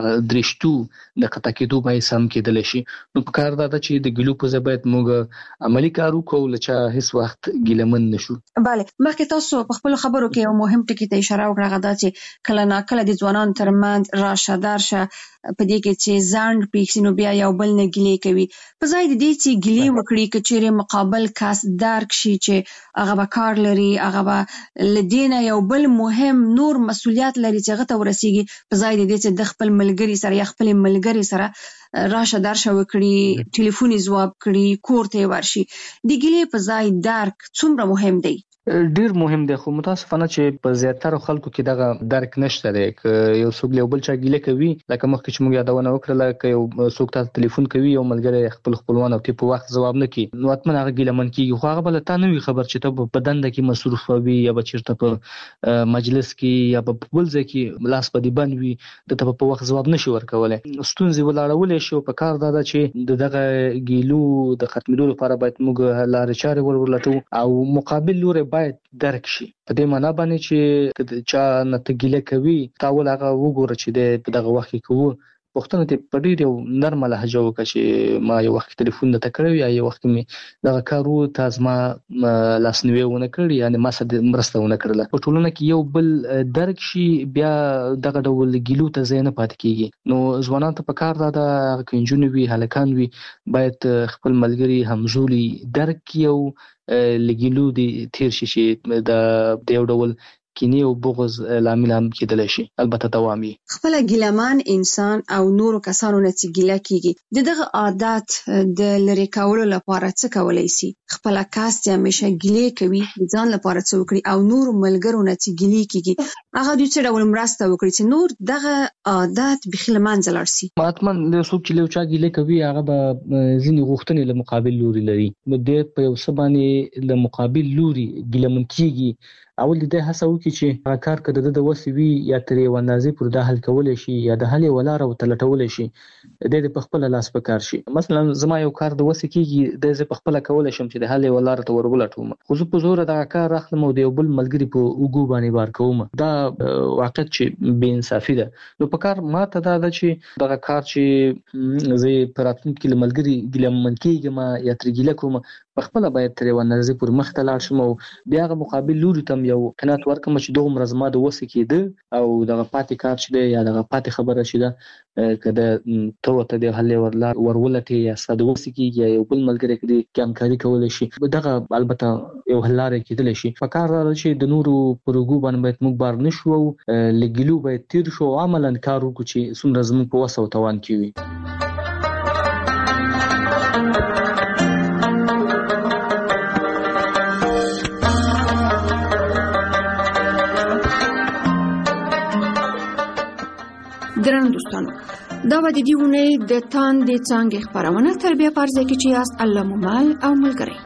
درشتو د قطع کېدو باعث هم کېدل شي نو په کار دا چې د ګلو په ځبایت موږ عملی کارو کول چې هیڅ وخت ګیلمن نشو bale مخکې تاسو په خپل خبرو کې یو مهم ټکی ته اشاره وکړه غدا چې کله نا کله د ځوانان ترمنځ راشه درشه په دې کې چې ځان پیښینو بیا یو بل نه ګیلې کوي په ځای د دې چې ګیلې وکړي کچېره مقابل کاس درک شي چې هغه به کار لري هغه به لدینه یو بل مهم نور مسولیت لري چې هغه ته ورسیږي په ځای د دې چې د خپل ملګری سره یا خپل ملګری سره راشه درشه وکړي ټلیفوني ځواب کړي کور ته ورشي د ګیلې په ځای درک څومره مهم دی ډیر مهم دی خو متاسفانه چې په زیاتره خلکو کې دغه درک نشته دی ک یو څوک له بل چا ګیله کوي لکه مخکې چې موږ یادونه وکړه ک یو څوک ته ټلیفون کوي یو ملګری خپل خپلوان او په وخت جواب نه کوي نو اتمن هغه ګیله من کیږي خو هغه بل ته نه وي خبر چې ته په دنده کې مصروف وي یا به چیرته په مجلس کې یا په بل ځای کې لاس په دی بند وي د ته په وخت جواب نشي ورکولای ستونزې ولاړولې شو په کار دا چې دغه ګیلو د ختمېدو لپاره باید موږ لارې چارې ورولټو او مقابل لوري باید درک شي په دې معنی باندې چې چا نتګیله کوي تاول هغه وګوره چې د دغه وخت کې کوو پښتنه ته په ډیر یو نرمه لهجه وکړي چې ما یو وخت ټلیفون ته کړو یا یو وخت می دغه کارو تاسو ما لاسنیوي ونه کړی یعنی ما سره مرسته ونه کړله په ټولنه کې یو بل درک شي بیا دغه ډول ګیلو ته زینه پات کیږي نو ځوانان ته په کار دا د کنجونی وی هلکان وی باید خپل ملګری همزولي درک یو لګیلو دي تیر شي چې د یو ډول کینی او بغض لامل هم کېدل شي البته دوامي خپل ګیلمان انسان او نورو کسانو نه چې ګیله کیږي دغه عادت د لری کولو لپاره څه کولای شي خپل کاست همیشه ګیله کوي ځان لپاره څه وکړي او نور ملګرو نه چې ګیله کیږي هغه د څه ډول مرسته وکړي چې نور دغه عادت بخیل منځلار شي ماتمن له څوک چې له چا ګیله کوي هغه به ځینې غوښتنې له مقابل لوري لري نو د په یو سبانه له مقابل لوري ګیله من کیږي اول دې هڅه وکړي چې هغه کار کده د وسوي یا ترې وندازي پر د حل کول شي یا د حل ولاره وتلټول شي د په خپل لاس په کار شي مثلا زما یو کار د وسې کیږي د په خپل کول شم چې د حل ولاره ته ورولټوم خو زه په زور د کار راخلم او د یو بل ملګری په وګو باندې بار کوم دا واقعیت چې بے انصافي ده نو په کار ماته دا ده چې دغه کار چې زه پراتون کې ملګری ګلم من کېږم یا ترګیله کوم په خپل باید ترې ونځي پر مخ ته لاړ شم او بیا غو مقابل لوري تم یو قناعت ورکم چې دوه مرزما د وسه کېده او دغه پاتې کار شې یا دغه پاتې خبره شې ده کده ته ته د حل ورلار ورولته یا ساده وسه کېږي یو بل ملګری کې کمکاري کول شي دغه البته یو حلاره کېدل شي فکر را چې د نورو پروګو باندې باید موږ بار نشو لګلو باید تیر شو عملاً کار وکړو چې څومره زموږ په وسه او توان کې وي ګرانو دوستانو دا و د دې اونۍ د تان د څانګې خپرونه تر بیا پرځای کې چې یاست الله مو مال او ملګری.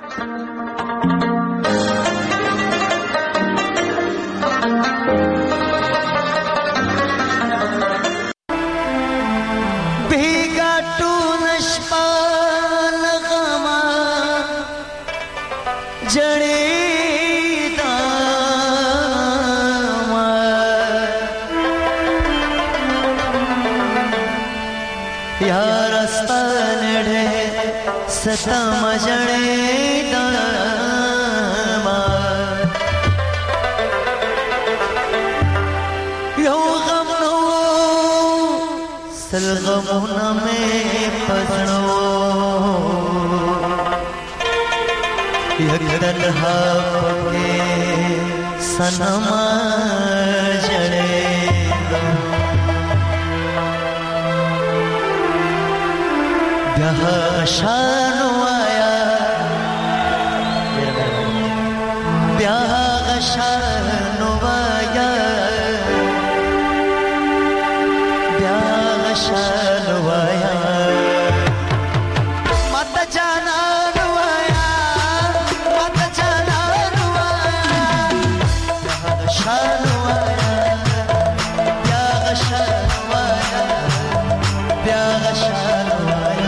सता मजड़े दामा यो गम नो सलगमुना में पसणो यकदन हा पके सनमा जड़े शानो आया ब्याह शानो आया ब्याह शानो आया मत जाना आया मत जाना आया ब्याह शानो आया ब्याह शानो आया ब्याह शानो आया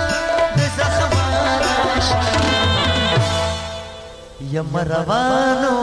यम रवानो